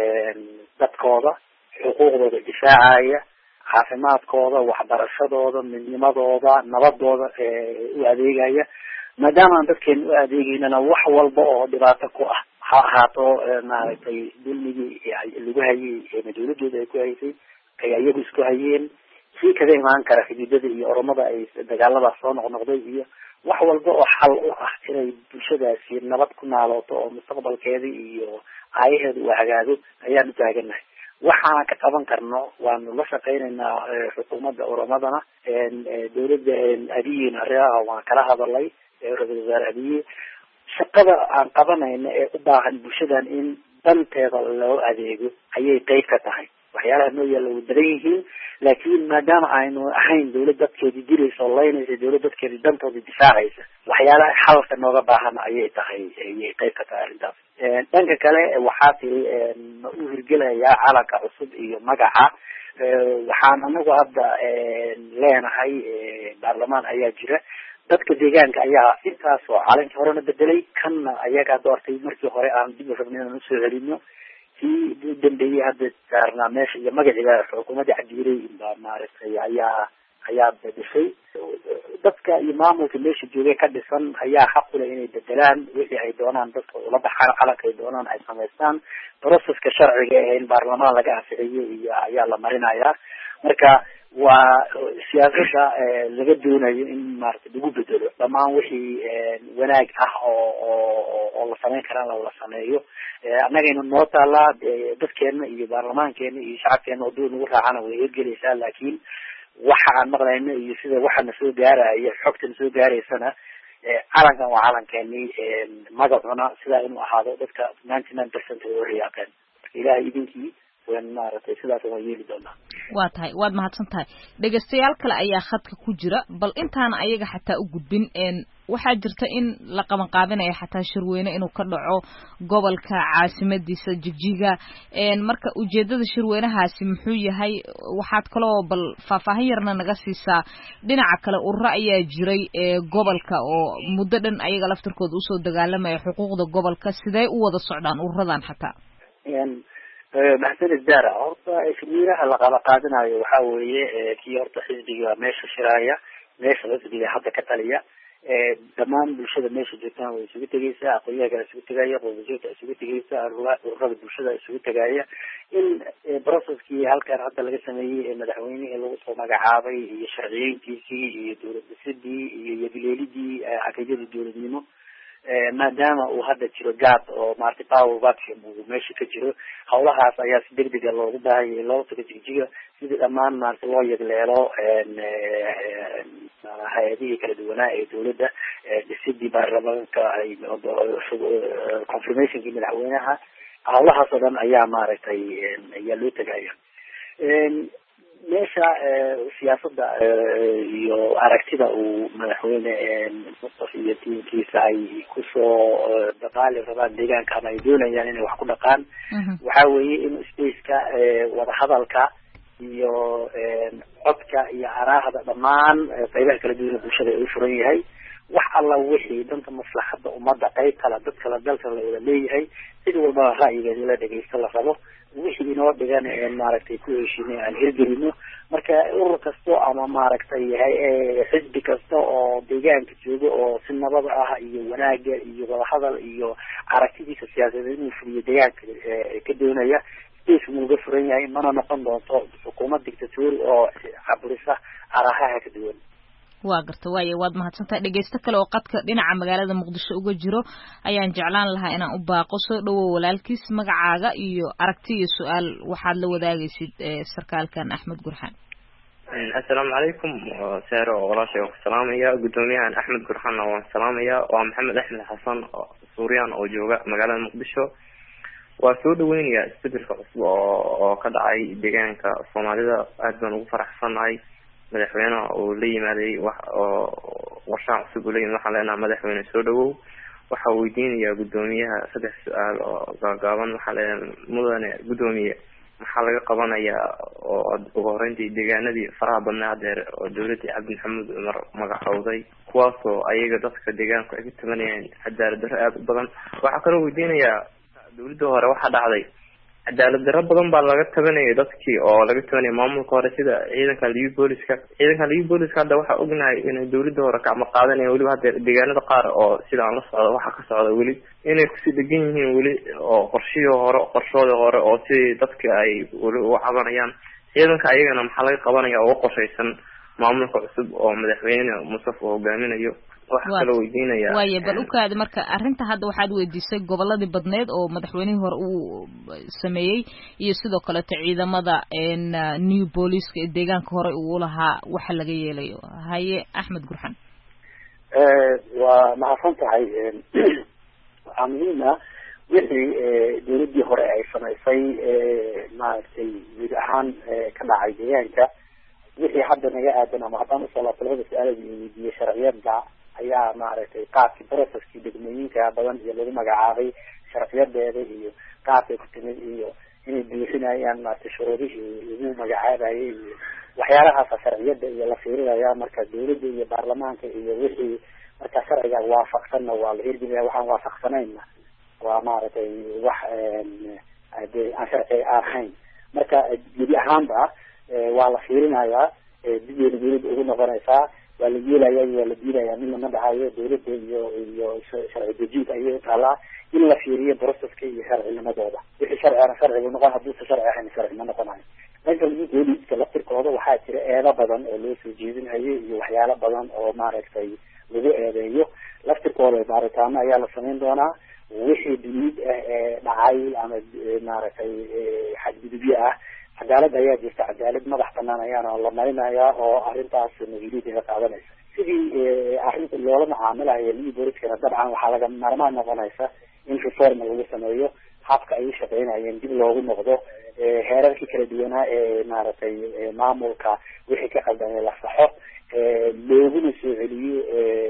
dadkooda xuquuqdooda difaacaya caafimaadkooda waxbarashadooda midnimadooda nabadooda u adeegaya maadaama aan dadkeena u adeegeynana wax walba oo dhibaato ku ah ha ahaato maaragtay dulmigii lagu hayay dowladooda ay ku haysay ay iyagu isku hayeen sii kaga imaan kara xididada iyo oromada ay dagaaladaas soo noqnoqday iyo wax walba oo xal u ah inay bulshadaasi nabad ku naalooto oo mustaqbalkeeda iyo aayaheeda uu hagaago ayaan u taaganahay waxaan ka qaban karno waanu la shaqaynaynaa xukuumadda oromadana dowladda Abiyina reeha waan kala hadalay ra-iisul wasaare Abiy shaqada aan qabanayna ee u baahan bulshadan in danteeda loo adeego ayay qayb ka tahay waxyaalaha noo yaalla way badan yihiin laakiin maadaama aynu ahayn dawlad dadkeedii diraysa oo laynaysa dawlad dadkeedii dantooda difaacaysa waxyaalaha xalka nooga baahan ayay tahay ayay qayb ka tahay arrintaas dhanka kale waxaa tiri ma u hirgelayaa calanka cusub iyo magaca waxaan anagu hadda leenahay baarlamaan ayaa jira dadka deegaanka ayaa intaas oo calankii horena bedelay kanna ayagaa doortay markii hore aan dib u rabnay inaan usoo celino kii u dambeeyey hadda saarnaa meesha iyo magaciiba xukuumadda cabdiiley baa maaragtay ayaa bedeshay dadka iyo maamulka meesha joogay ka dhisan ayaa xaqule inay bedelaan wixii ay doonaan dadka ula baxaan calanka ay doonaan ay samaystaan proceska sharciga ee in baarlamaan laga anficiyo iyo ayaa la marinayaa marka waa siyaasada laga doonayo in maaragtay lagu bedelo dhamaan wixii wanaag ah oo la samayn karaan la sameeyo annagaynu noo taalaa dadkeena iyo baarlamaankeena iyo shacabkeena oo duu nagu raacana way hirgelaysaa laakiin waxa aan maqlayno iyo sida waxana soo gaaraya xogtana soo gaaraysana calankan waa calankeeni magacuna sidaa inuu ahaado dadka 99% oo riyaaqeen ilaahay idinkii waan maaragtay sidaas waan yeeli doonaa waa tahay waad mahadsan tahay dhegeystayaal kale ayaa khadka ku jira bal intaan ayaga xataa u gudbin waxaa jirta in la qaban qaabinayo xataa shirweyne inuu ka dhaco gobolka caasimadiisa Jigjiga marka ujeedada shirweynahaasi muxuu yahay waxaad kaloo bal faahfaahin yarna naga siisaa dhinaca kale ururo ayaa jiray gobolka oo muddo dhan ayaga laftirkooda usoo dagaalamaya xuquuqda gobolka sidee u wada socdaan ururadan xataa maxamed daara horta shirweynaha la qaba qaadanayo waxaa weeye kii horta xisbiga meesha shiraaya meesha xisbiga hadda ka taliya dhamaan bulshada meesha joogtaan way isugu tegaysaa aqoonyaha kale isugu tegaya qowmiyadda isugu tegaysa ururada bulshada isugu tegaya in processkii halkan hadda laga sameeyey ee madaxweynihii lagu soo magacaabay iyo sharciyeyntiisii iyo dawlad dhisidii iyo yadileelidii caqiidadii dawladnimo maadaama uu hadda jiro gaab oo maaragtay power vacuum uu meesha ka jiro hawlahaas ayaa si degdega loogu baahanyay loo tago Jigjiga sidii dhammaan maaragtay loo yegleelo hay-adihii kala duwanaa ee dawladda dhisidii baarlamaanka confirmationkii madaxweynaha hawlahaas oo dhan ayaa maaragtay ayaa loo tegaya meesha siyaasada iyo aragtida uu madaxweyne Mustafa iyo tiimkiisa ay kusoo dhaqaali rabaan deegaanka ama ay doonayaan inay wax ku dhaqaan waxaa weeye in spaceka wadahadalka iyo codka iyo araahda dhammaan qaybaha kala duwan bulshada ay u furan yahay wax alla wixii dhanka maslaxada ummadda qayb kala dad kala dalka la wada leeyahay cid walba ra'yigeeda la dhageysto la rabo wixii inoo dhigan maaragtay ku heshiinay aan hirgelino marka urur kasto ama maaragtay xisbi kasta oo deegaanka jooga oo si nabad ah iyo wanaaga iyo wadahadal iyo aragtidiisa siyaasadeed inuu fuliyo deegaanka ka doonaya space uu uga furan yahay mana noqon doonto xukuumad dictatori oo caburisa arahaha ka duwan waa garta waaye waad mahadsantahay dhegeysto kale oo qadka dhinaca magaalada Muqdisho uga jiro ayaan jeclaan lahaa inaan u baaqo soo dhawow walaalkiis magacaaga iyo aragti iyo su'aal waxaad la wadaagaysid sarkaalkan Axmed Gurxan assalaamu calaykum saaro walaashay oo salaamaya gudoomiyahan Axmed Gurxan oo salaamaya waa Maxamed Axmed Xasan Suuriyan oo jooga magaalada Muqdisho waa soo dhaweynaya isbeddelka cusub oo ka dhacay deegaanka Soomaalida aad baan ugu faraxsanahay madaxweynaha oo la yimaaday wax oo warshax cusub u leeyahay waxaan leenahay madaxweyne soo dhawow waxa uu weydiinayaa gudoomiyaha saddex su'aal oo gaaban waxa leenahay mudane gudoomiye maxaa laga qabanayaa oo ugu horeyntii deegaanadii faraha badnaa deer oo dawladda Cabdi Maxamed Umar magacowday kuwaas oo ayaga dadka deegaanka ay ka tabanayaan cadaalad darro aad u badan waxa kale weydiinayaa dawladda hore waxa dhacday cadaalad darro badan baa laga tabanayay dadkii oo laga tabanayay maamulka hore sida ciidanka liyu booliska hadda waxa ognahay inay dawladda hore ka amar qaadanayaan weliba hadda deegaanada qaar oo sida aan la socdo waxa ka socda weli inay kusii degan yihiin weli oo qorshooda hore oo sidii dadka ay weli uga cabanayaan ciidanka ayagana maxaa laga qabanaya oo qorshaysan maamulka cusub oo madaxweyne Mustafa uu hogaaminayo waxa kale weydiinaya waaye bal u kaadi marka arrinta hadda waxaad weydiisay goboladii badneed oo madaxweynihii hore uu sameeyay iyo sidoo kale ciidamada new police ee deegaanka hore uu lahaa waxa laga yeelayo haye Axmed Gurxan waa mahadsan tahay waxaa muhiim ah wixii dawladdii hore ay samaysay maaragtay guud ahaan ka dhacay deegaanka wixii hadda naga aadan ama haddaan usoo laabto labada su-aalada iyo weydiiyey sharciyada ayaa maaragtay qaabkii processkii degmooyinka badan iyo lagu magacaabay sharciyadeeda iyo qaabkay ku timid iyo inay buuxinayaan maaragtay shuruudihii lagu magacaabayay iyo waxyaalahaasa sharciyada iyo la fiirinaya marka dawladda iyo baarlamaanka iyo wixii marka sharciga waafaqsanna waa la hirgelinaya waxaan waafaqsanayna waa maaragtay wax dee aan sharci ahayn marka gebi ahaanba waa la fiirinayaa digeeda dawladda ugu noqonaysaa waa la yeelaya waa la diidaya mid lama dhahayo dawladda iyo sharci dejinta ayay utaalaa in la fiiriyo processka iyo sharcinimadooda wixii sharcina sharcigu noqon hadduusa sharci ahayn sharci ma noqonayo booliska laftirkooda waxaa jira eedo badan oo loo soo jeedinayo iyo waxyaalo badan oo maaragtay lagu eedeeyo laftirkooda baaritaano ayaa la samayn doonaa wixii duniid ah ee dhacay ama maaragtay xadgudubyo ah cadaalad ayaa jirta cadaalad madax banaan ayaana la marinayaa oo arrintaas mas-uuliyadeeda qaadanaysa sidii arrinta loola macaamilayo booliskana dabcan waxaa laga maarmaan noqonaysa in reform lagu sameeyo habka ay u shaqeynayeen dib loogu noqdo heerarkii kala duwanaa ee maaragtay maamulka wixii ka qaldanay la saxo looguna soo celiyo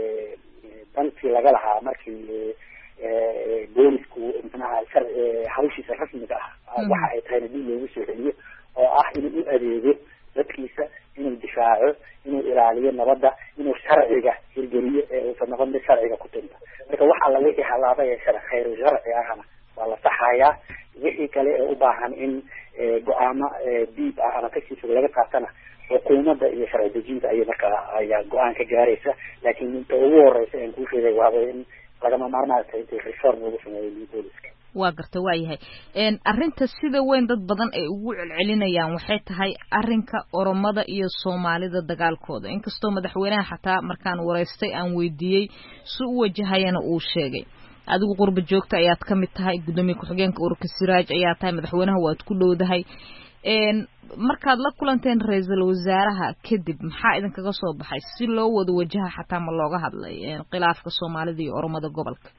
dantii laga lahaa markii boolisku manaha hawshiisa rasmiga ah waxa ay tahayna dib loogu soo celiyo oo ah inuu u adeego dadkiisa inuu difaaco inuu ilaaliyo nabadda inuu sharciga hirgeliyo uusan noqon mid sharciga ku tinta marka wax alla wixii halaabay ee khayru sharci ahna waa la saxayaa wixii kale ee u baahan in go-aamo diib ah ama kasii fog laga qaatana xukuumadda iyo sharci dejinta ayay markaa ayaa go-aan ka gaaraysa laakiin inta ugu horeysa aan kuu sheegay waaba in lagama maarmaan tahay intay reform lagu sameeyo booliska waa garta waa yahay arrinta sida weyn dad badan ay ugu celcelinayaan waxay tahay arrinka oromada iyo soomaalida dagaalkooda inkastoo madaxweynaha xataa markaan wareystay aan weydiiyey si u wajahayana uu sheegay adigu qurba joogta ayaad ka mid tahay gudoomiye ku-xigeenka ururka Siraaj ayaa tahay madaxweynaha waad ku dhowdahay markaad la kulanteen ra'iisul wasaaraha kadib maxaa idin kaga soo baxay si loo wada wajaha xataa ma looga hadlay khilaafka soomaalida iyo oromada gobolka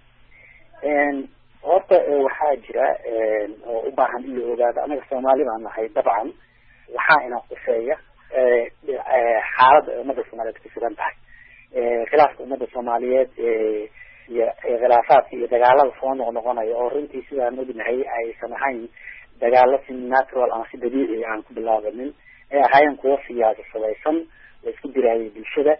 horta waxaa jira oo u baahan in la ogaado anaga Soomaali baan nahay dabcan waxaa ina quseeya xaaladda ummadda Soomaaliyeed ku sugan tahay khilaafka ummadda Soomaaliyeed iyo khilaafaadka iyo dagaalada soo noqonaya oo runtii sidaan ognahay aysan ahayn dagaalo si natural ama si dabiici aan ku bilaabanin ee ahaayeen kuwo siyaasadaysan la isku dirayay bulshada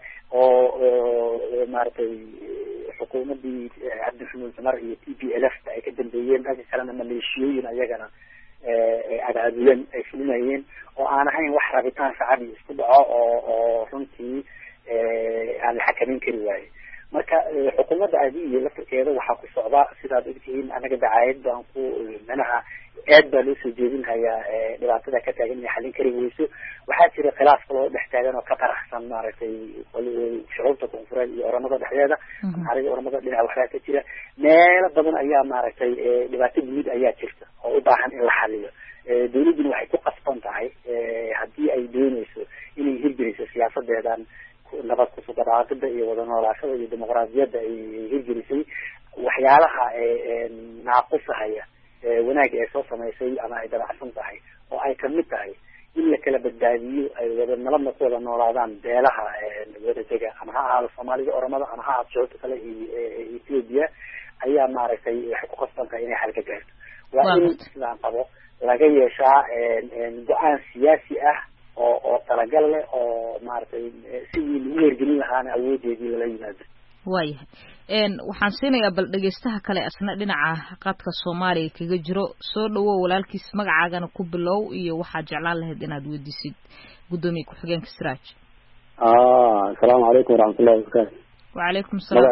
oo maaragtay xukuumaddii cabdixamuud cumar iyo TPLF ay ka dambeeyeen dhanka kalena maleeshiyooyin ayagana abaabulan ay fulinayeen oo aan ahayn wax rabitaan shacbi isku dhaco oo runtii aan la xakameyn kari waaye marka xukuumadda adiga laftirkeeda waxaa ku socda sidaad ogtihiin anaga dacaayad baan ku manaha aad baa loo soo jeedinhayaa dhibaatada ka taagan inay xallin kari weyso waxaa jira khilaaf kaloo dhex taagan oo ka qaraxsan maaragtay shucuubta koonfureed iyo oromada dhexdeeda ariga oromada dhinaca waxbaa ka jira meelo badan ayaa maaragtay dhibaato guud ayaa jirta oo u baahan in la xaliyo dawladduna waxay ku qasban tahay haddii ay dooneyso inay hirgeliso siyaasadeedan nabad kusugadaaqida iyo wada noolaashada iyo dimuqraadiyadda ay hirgelisay waxyaalaha naaqusahaya wanaag ay soo samaysay ama ay dabacsan tahay oo ay kamid tahay in la kala badbaadiyo ay wada nabadna ku wada noolaadaan beelaha wada dega ama ha ahaado soomaalida oromada ama ha ahaado shucuubta kale iyo Ethiopia ayaa maaragtay waxay ku qasban tahay inay xal ka gaarto waa in sidaan qabo laga yeeshaa go-aan siyaasi ah oo talagal leh oo maaragtay sidii lagu hirgelin lahaana awoodeedii lala yimaado waayahay waxaan siinayaa bal dhegeystaha kale asna dhinaca qadka Soomaaliya kaga jiro soo dhawow walaalkiis magacaagana ku bilow iyo waxaad jeclaan lahayd inaad weydiisid gudoomiye ku-xigeenka Siraaj assalaamu calaykum waraxmatullahi wabarakaatu وعليكم السلام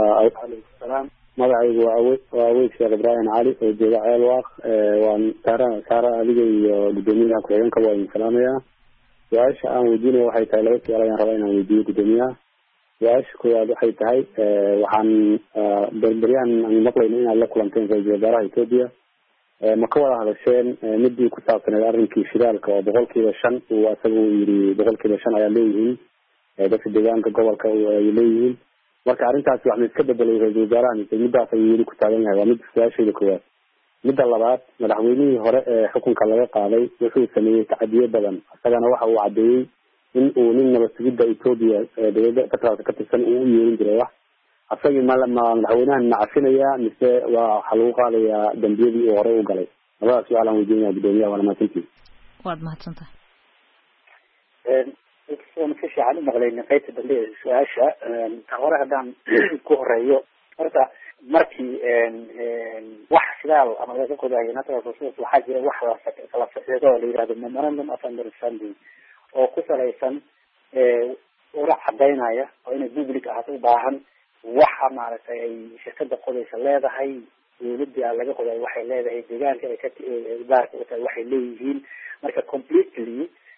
magacaygu waa aweyd sheekh ibraahim cali oo jooga ceel waaq waan saara adiga iyo gudoomiyaha ku-xigeenka waa idin salaamayaa su-aasha aan weydiinaya waxay tahay laba su-aal ayaan rabaa inaan weydiiyo gudoomiyaha su-aasha koowaad waxay tahay waxaan berberyahan aan maqlayno inaad la kulanteen ra-iisul wasaaraha Ethiopia ma ka wada hadasheen midii ku saabsaneed arrinkii shidaalka oo 5% uu asaga uu yiri 5% ayaa leeyihiin dadka deegaanka gobolka ay leeyihiin marka arrintaas wax iska bedelay ra-iisul wasaaraha midaas ayuu yiri ku taagan yahay waa mid su-aasheeda koowaad midda labaad madaxweynihii hore ee xukunka laga qaaday wuxuu sameeyey tacadiyo badan isagana waxa uu cadeeyey in uu nin nabad sugidda Ethiopia dowladda federaalka ka tirsan uu u yeerin jiray wax asagii madaxweynahan macafinaya mise waxa lagu qaadayaa dambiyadii uu hore u galay labadaas su'aal aan weydiinaya gudoomiyaha waana mahadsantihiin waad mahadsantahay waxaan ka fiican u maqlaynay qaybta dambe ee su-aasha hore haddaan ku horeeyo horta markii wax sidaal ama laga qodayo natural resource waxaa jira wax la saxiixdo oo la yidhahdo memorandum of understanding oo ku salaysan ura cadaynaya oo inay public ahaato u baahan waxa maaragtay ay shirkada qodaysa leedahay dowladda laga qodayo waxay leedahay deegaanka ay ka baarka u tahay waxay leeyihiin marka completely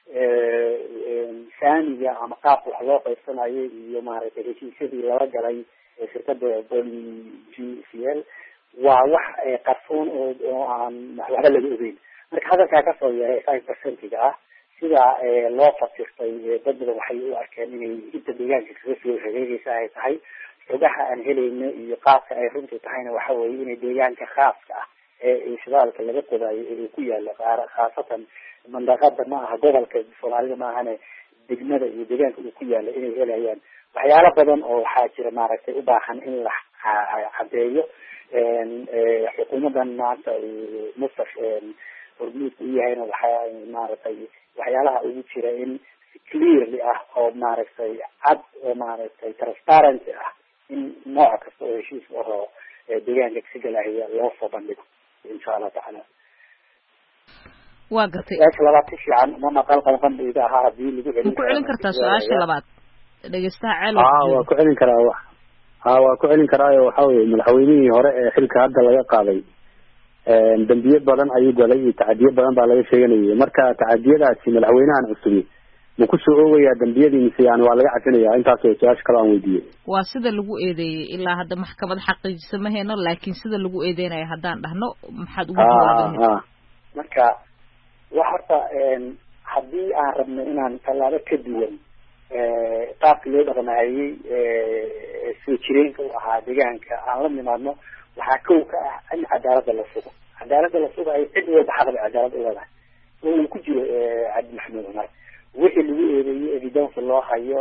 saamiga ama qaabka wax loo qaybsanayo iyo maaragtay heshiisyadii lala galay shirkada GCL waa wax qarsoon oo aan waxba laga ogeyn marka hadalkaa kasoo yahay 5% ah sida loo fasirtay dad badan waxay u arkeen inay inta deegaanka kaga soo hareeraysa ay tahay xogaha aan helayno iyo qaabka ay runtii tahayna waxa weeye inay deegaanka khaaska ah ee shidaalka laga qodayo ee ku yaala khaasatan mandaqada ma aha gobolka Soomaalida ma ahane degmada iyo deegaanka uu ku yaala inay helayaan waxyaalo badan oo waxaa jira maaragtay u baahan in la cadeeyo xukuumadan maanta Mustaf hormuud u yahayna waxaa maaragtay waxyaalaha ugu jira in clearly ah oo maaragtay cad oo maaragtay transparent ah in nooc kasta oo heshiis oo deegaanka si galaya loo soo bandhigo insha Allah taala waa gartay labaad si fiican ma maqal qalqanbiga ahaa hadii lagu celin kartaa su-aasha labaad dhegeystaha ceel waa ku celin karaa waa ku celin karaa waxa weeye madaxweynihii hore ee xilka hadda laga qaaday dambiye badan ayuu galay iyo tacadiyo badan baa laga sheeganayay marka tacadiyadaasi madaxweynahan cusub ma ku soo oogayaa dambiyadii mise yani waa laga cafinayaa intaas oo su-aasha kale aan weydiiyey waa sida lagu eedeeyey ilaa hadda maxkamad xaqiijisa ma hayno laakiin sida lagu eedeynayo haddaan dhahno maxaad ugu jawaabaysaa marka wax horta haddii aan rabno inaan tallaabo ka duwan qaabka loo dhaqmaayey soo jireenka u ahaa deegaanka aan la nimaadno waxaa kow ka ah in cadaaladda la sugo cadaaladda la sugayo cid walba xaqba cadaalad u leedahay oo uu ku jiro cabdi maxamed cumar wixii lagu eedeeyey evidence loo hayo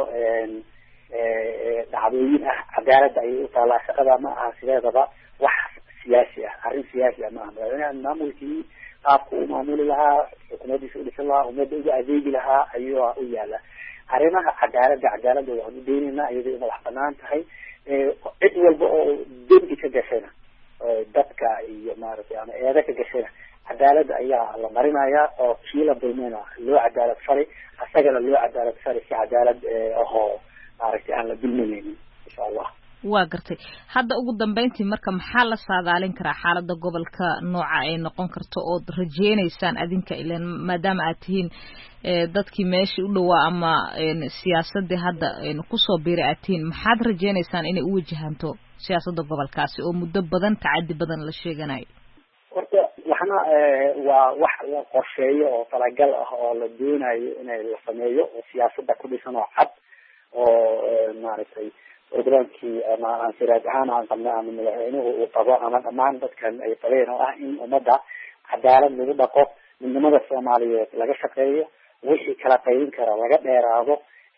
dhacdooyin ah cadaaladda ayay u taalaa shaqada ma aha sideedaba wax siyaasi ah arrin siyaasi ah ma aha madaxweynaha maamulkii qaabka u maamuli lahaa xukuumaddiisa u dhisan lahaa ummadda uga adeegi lahaa ayuu u yaala arrimaha cadaaladda waan u daynaynaa iyadoo madax banaan tahay cid walba oo dembi ka gashayna dadka iyo maaragtay ama eeda ka gashayna cadaaladda ayaa la marinayaa oo kii la dulmayna loo cadaalad fari asagana loo cadaalad fari si cadaalad ahoo maaragtay aan la dulmanaynin insha Allah waa gartay hadda ugu dambeyntii marka maxaa la saadaalin karaa xaaladda gobolka nooca ay noqon karto ood rajeynaysaan adinka ilaan maadaama aad tihiin dadkii meeshii u dhawaa ama siyaasadii hadda kusoo biiray aad tihiin maxaad rajeynaysaan inay u wajahanto siyaasadda gobolkaasi oo muddo badan tacadi badan la sheeganayo horta waxna waa wax la qorsheeyo oo talagal ah oo la doonayo inay la sameeyo oo siyaasadda ku dhisan oo cad oo maaragtay programkii ama aan siraad ahaan aan qabnay ama madaxweynuhu uu qabo ama dhammaan dadkan ay qabeen oo ah in ummadda cadaalad lagu dhaqo midnimada Soomaaliyeed laga shaqeeyo wixii kala qaybin kara laga dheeraado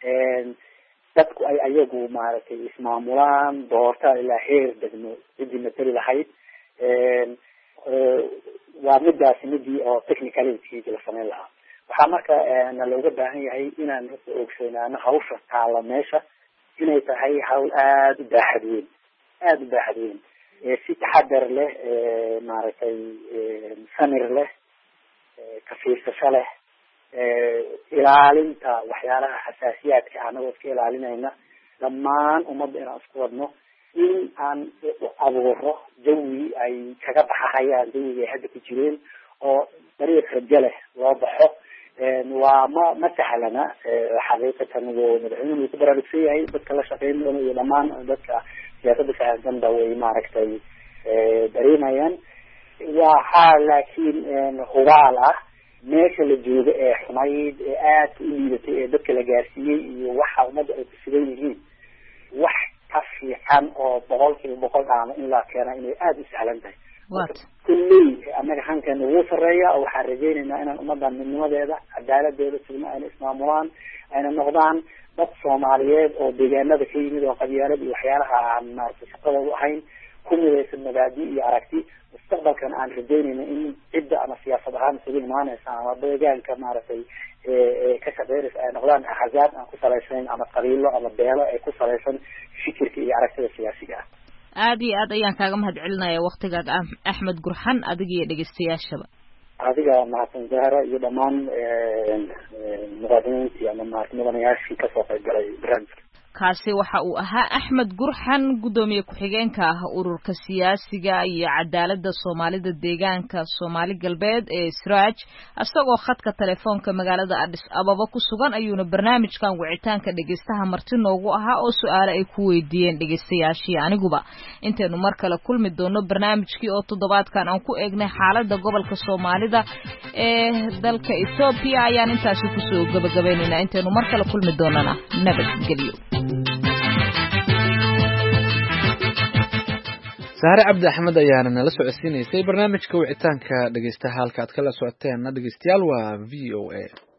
dadku ay ayagu maaragtay ismaamulaan doorta ilaa heer degmo cidii matali lahayd waa midii oo technicality la sameyn lahaa waxaa marka na looga baahan yahay inaan ogsoonaano hawsha taala meesha inay tahay hawl aada u baaxad weyn si taxadar leh maaragtay samir leh ka fiirsasho leh ilaalinta waxyaalaha xasaasiyaadka anagoo iska ilaalinayna dhammaan ummadda inaan isku wadno in aan abuuro jawi ay kaga baxahayaan jawiga ay hadda ku jireen oo dariiq rajo leh loo baxo waa ma sahlana xaqiiqatan madaxweynuhu ku baraarugsan yahay dadka la shaqeyn doona iyo dhammaan dadka siyaasadda fahamsanba way maaragtay dareemayaan waxaa laakiin hubaal ah meesha la joogo ee xumayd ee aadka u liidatay ee dadka la gaarsiiyey iyo waxa ummadda ay ku sugan yihiin wax ka fiican oo 100% dhaama in la keena inay aada u sahlan tahay kulley annaga hankeena ugu sarreeya oo waxaan rajaynaynaa inaan ummadan midnimadeeda cadaaladeeda sugna ayna ismaamulaan ayna noqdaan dad soomaaliyeed oo deegaanada ka yimid oo qabyaalad iyo waxyaalaha aan maaragtay shaqadoodu ahayn ku midaysan mabaadi iyo aragti mustaqbalkan aan rajaynayna in cidda ama siyaasad ahaan isugu imaanaysa ama deegaanka maaragtay ka shaqeynaysa ay noqdaan axzaab aan ku salaysayn ama qabiilo ama beelo ay ku salaysan fikirka iyo aragtida siyaasiga ah aad iyo aad ayaan kaaga mahad celinaya waktigaad Axmed Gurxan adiga iyo dhageystayaashaba adiga mahadsan Zahra iyo dhammaan muqaddimiintii ama mudanayaashii ka soo qayb galay barnaamijka kaasi waxa uu ahaa Axmed Gurxan gudoomiye ku-xigeenka ah ururka siyaasiga iyo cadaaladda Soomaalida deegaanka Soomaali galbeed ee Siraaj asagoo khadka telefoonka magaalada Addis Ababa ku sugan ayuuna barnaamijkan wicitaanka dhageystaha marti noogu ahaa oo su'aalo ay ku weydiiyeen dhageystayaashii aniguba inteenu mar kale kulmi doono barnaamijkii oo toddobaadkan aan ku eegnay xaaladda gobolka Soomaalida ee dalka Ethiopia ayaan intaasi ku soo gabagabeynayna inteenu mar kale kulmi doonana nabadgelyo Sahre Cabdi Axmed ayaana nala socodsiinaysay barnaamijka wicitaanka dhageystaha halka aad kala socoteen dhageystayaal waa VOA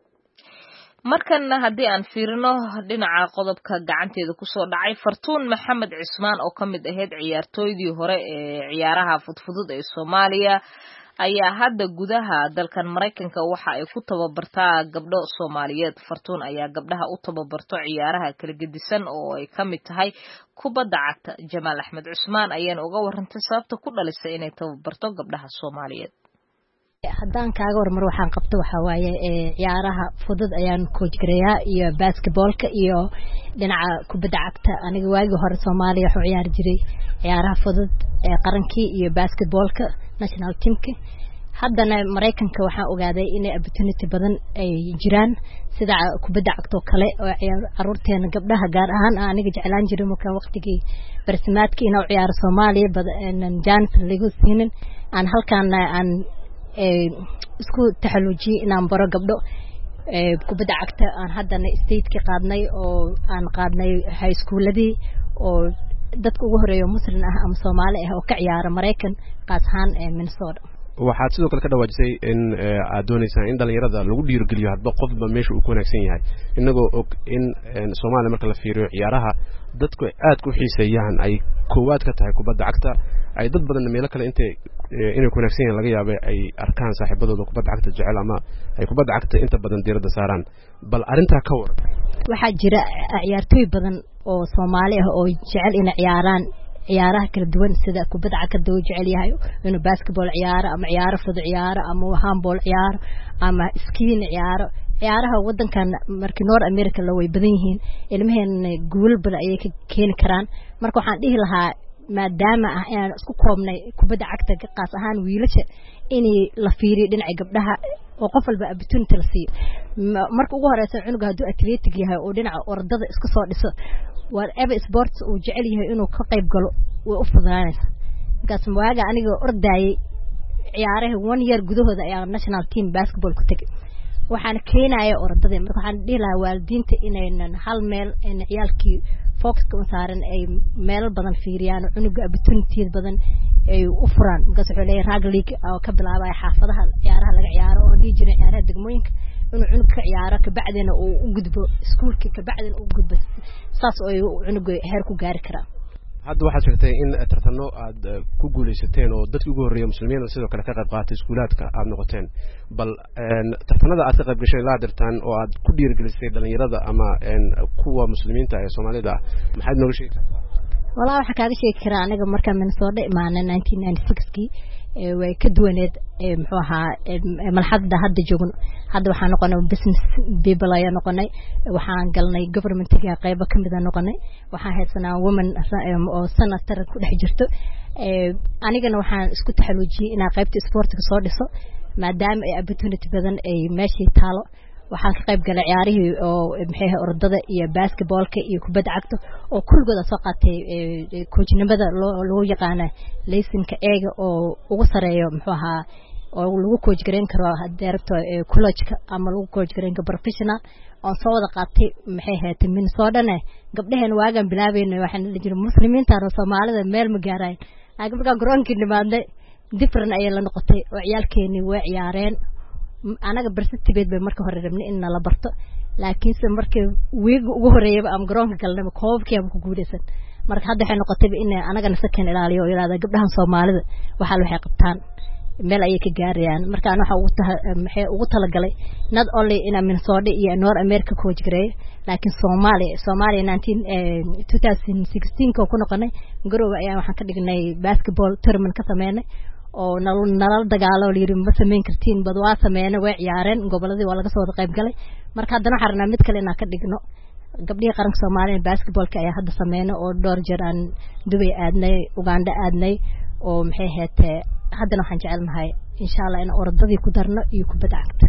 markana haddii aan fiirino dhinaca qodobka gacanteeda kusoo dhacay Fartuun Maxamed Cismaan oo kamid ahayd ciyaartooydii hore ee ciyaaraha fudfudud ee Soomaaliya ayaa hadda gudaha dalkan Mareykanka waxa ay ku tababartaa gabdho Soomaaliyeed Fartuun ayaa gabdhaha u tababarto ciyaaraha kala gedisan oo ay kamid tahay kubadda cagta Jamaal Axmed Cusmaan ayaan uga warantay sababta ku dhalisay inay tababarto gabdhaha Soomaaliyeed haddaan kaaga warmar waxaan qabto waxa waaye ciyaaraha fudud ayaan coach gareeyaa iyo basketballka iyo dhinaca kubadda cagta aniga waagi hore Soomaaliya waxaan ciyaar jiray ciyaaraha fudud ee qarankii iyo basketballka national teamka haddana Mareykanka waxaan ogaaday in opportunity badan ay jiraan sida kubadda cagta kale oo caruurteena gabdhaha gaar ahaan aniga jeclaan jiray marka waqtigii barsimaadkii inuu ciyaar Soomaaliya badan jaan lagu siinin aan halkaan aan isku taxalluujiyay inaan baro gabdho kubadda cagta aan haddana state-ka qaadnay oo aan qaadnay high schooladii oo dadka ugu horeeyo muslim ah ama Soomaali ah oo ka ciyaara Mareykan qaas ahaan Minnesota waxaad sidoo kale ka dhawaajisay in aad doonaysaa in dhalinyarada lagu dhiirigeliyo hadba qofba meesha uu ku wanaagsan yahay inagoo og in Soomaaliya marka la fiiriyo ciyaaraha dadku aad ku xiiseeyaan ay koowaad ka tahay kubadda cagta ay dad badan meel kale inay ku wanaagsan yahay laga yaabay ay arkaan saaxiibadooda kubadda cagta jecel ama ay kubadda cagta inta badan diiradda saaraan bal arinta ka war waxaa jira ciyaartooy badan oo Soomaali ah oo jecel in ciyaaraan ciyaaraha kala duwan sida kubadda cagta uu jecel yahay inuu basketball ciyaaro ama ciyaaro fudud ciyaaro ama handball ciyaaro ama skiing ciyaaro ciyaaraha wadankan markii North America la way badan yihiin ilmaheena guul badan ay ka keeni karaan marka waxaan dhihi lahaa maadaama aan isku koobnay kubadda cagta qaas ahaan wiilasha in la fiiriyo dhinaca gabdhaha oo qof walba opportunity la siiyo marka ugu horeysa cunuga haduu athletic yahay oo dhinaca ordada iska soo dhiso whatever sports uu jecel yahay inuu ka qayb galo way u fududaanaysaa markaas waaga aniga ordayay ciyaaraha 1 year gudahooda ayaa national team basketball ku tagay waxaan keenayaa ordada marka waxaan dhihi lahaa waalidiinta inaynan hal meel in ciyaalkii focus ka saaran ay meel badan fiiriyaan cunuga opportunity badan ay u furaan markaas wuxuu leeyahay rag league oo ka bilaabay xaafadaha ciyaaraha laga ciyaaro oo dhigi jiray ciyaaraha degmooyinka inuu cunug ka ciyaaro ka bacdina uu u gudbo iskuulka ka bacdina uu gudbo saas oo cunuga heer ku gaari kara hadda waxaad sheegtay in tartano aad ku guuleysateen oo dadkii ugu horeeyay muslimiinta sidoo kale ka qayb qaatay iskuulaadka aad noqoteen bal tartanada aad ka qayb gashay la dirtaan oo aad ku dhiirigelisay dhalinyarada ama kuwa muslimiinta ee Soomaalida maxaad nooga sheegtaa والله waxa kaaga sheegi karaa aniga marka Minnesota imaanay 1996kii way ka duwaneed muxuu ahaa malxadda hadda joogno hadda waxaan noqonay business people ayaan noqonay waxaan galnay government-ga qayb ka mid ah noqonay waxaan haysanaa women oo senator ku dhex jirto anigana waxaan isku taxaluujiyay inaan qaybta sportiga soo dhiso maadaama ay opportunity badan ay meeshii taalo waxaan ka qayb galay ciyaarihii oo maxay ahayd ordada iyo basketballka iyo kubadda cagta oo kulligooda soo qaatay coachnimada loo yaqaan laysanka eega oo ugu sareeyo muxuu ahaa oo lagu coach gareyn karo director college-ka ama lagu coach gareyn karo professional oo soo wada qaatay maxay ahayd Minnesota gabdhahan waagan bilaabeynay waxaan la jiray muslimiinta oo Soomaalida meel ma gaaraan aga marka garoonkii nimaadnay different ayay la noqotay oo ciyaalkeeni way ciyaareen anaga barsatibeed bay marka hore rabnay in la barto laakiin se markii weeg ugu horeeyay am garoonka galnay koobkii aan ku guuleysan marka hadda waxay noqotay in anaga nasakan ilaaliyo oo yiraahdo gabdhahan Soomaalida waxa waxay qabtaan meel ay ka gaarayaan marka aan waxa ugu talagalay not only in Minnesota iyo North America coach gareey laakiin Soomaaliya 2016 ku noqonay garoowe ayaa waxaan ka dhignay basketball tournament ka sameynay oo nalal dagaalo liiri ma sameyn kartiin bad waa sameeyna way ciyaareen goboladii waa laga soo qayb galay marka haddana xarna mid kale inaan ka dhigno gabdhiga qaranka Soomaaliya basketballka ayaa hadda sameeyna oo dhowr jeer aan Dubai aadnay Uganda aadnay oo maxay heetay haddana waxaan jecelnahay insha Allah in orodadii ku darno iyo kubadda cagta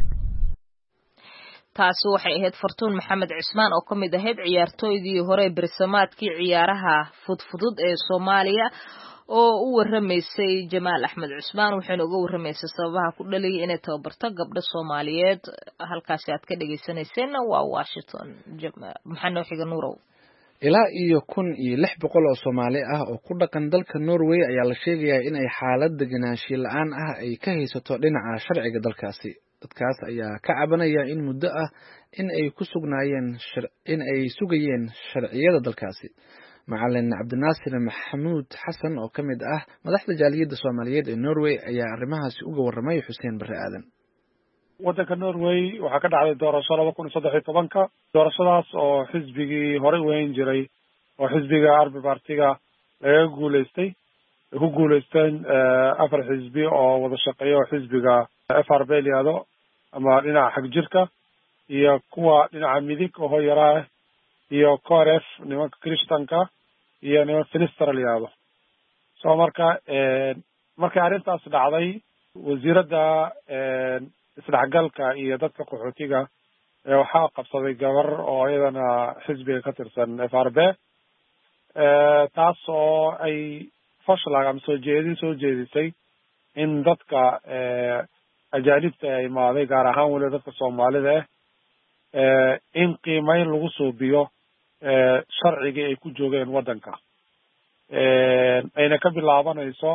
taasi waxay ahayd Fartuun Maxamed Cismaan oo kamid ahayd ciyaartooydii hore Bersamaadkii ciyaaraha fudfudud ee Soomaaliya oo u waramaysay Jamaal Axmed Cismaan waxayna uga waramaysay sababaha ku dhaliyay inay tababarto gabdho Soomaaliyeed halkaas aad ka dhageysanayseen waa Washington maxaa xiga Nuurow ilaa iyo 1600 oo Soomaali ah oo ku dhaqan dalka Norway ayaa la sheegayaa in ay xaalad deganaansho la'aan ah ay ka haysato dhinaca sharciga dalkaasi dadkaas ayaa ka cabanaya in muddo ah in ay sugayeen sharciyada dalkaasi macallin Cabdinaasir Maxamuud Xasan oo kamid ah madaxda jaaliyadda Soomaaliyeed ee Norway ayaa arrimahaasi uga warramay Xuseen Barre Aadan waddanka Norway waxaa ka dhacday doorasho 2013 doorashadaas oo xisbigii hore weyn jiray oo xisbiga Arbi Partiga laga guuleystay ku guuleysteen afar xisbi oo wada shaqeeyo xisbiga FRB liado ama dhinaca xag jirka iyo kuwa dhinaca midig oo yaraa iyo KRF nimanka Kristanka iyo nimanka Finister liado soo marka arrintaas dhacday wasiiradda isdhexgalka iyo dadka qaxootiga waxaa qabsaday gabar oo iyadana xisbiga ka tirsan FRB taas oo ay fashlag am soo jeedisay in dadka ajaanibta ay imaaday gaar ahaan weli dadka Soomaalida in qiimeyn lagu soo biyo sharciga ay ku joogeen waddanka ayna ka bilaabanayso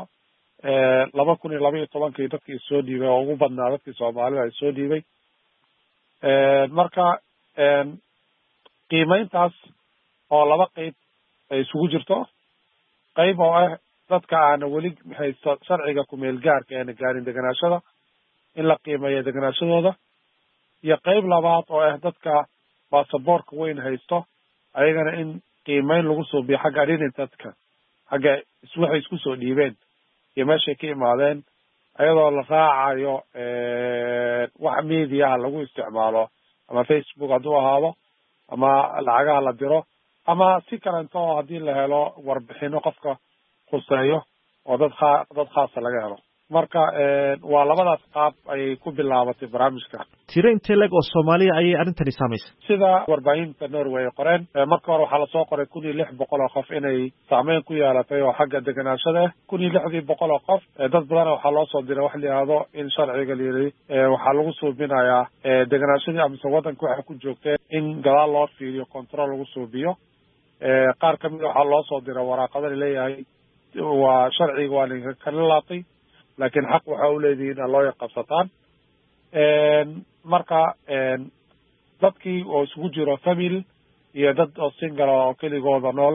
2012 dadkii soo dhiibay oo ugu badnaa dadkii Soomaalida ay soo dhiibay marka qiimeyntaas oo laba qayb ay isugu jirto qayb oo ah dadka aan weli haysto sharciga ku meel gaarka ee gaarin deganaashada in la qiimeeyo deganaashadooda iyo qayb labaad oo ah dadka baasaboorka weyn haysto ayagana in qiimeyn lagu soo biyo xagga identity-ka xagga waxay isku soo dhiibeen iyo meeshay ka imaadeen ayadoo la raacayo wax media lagu isticmaalo ama Facebook hadduu ahaado ama lacagaha la diro ama si kalento haddii la helo warbixino qofka khuseeyo oo dad khaasa laga helo marka waa labadaas qaab ayay ku bilaabatay barnaamijka tiro intee leg oo Soomaaliya ayay arrintani saameysay sida warbaahinta Norway qoreen marka hore waxaa la soo qoray 1600 oo qof inay saameyn ku yeelatay oo xagga deganaashada 1600 oo qof dad badan waxaa loo soo diray wax la yiraahdo in sharciga leeyahay waxaa lagu suubinayaa deganaashadii ama waddanka waxa ku joogtay in gadaal loo fiiriyo control lagu suubiyo qaar ka mid waxaa loo soo diray waraaqada leeyahay waa sharciga waa la kala laabtay laakiin xaq waxa uu leeyahay in loo yaqabsataan marka dadkii oo isugu jiro family iyo dad oo single oo keligooda nool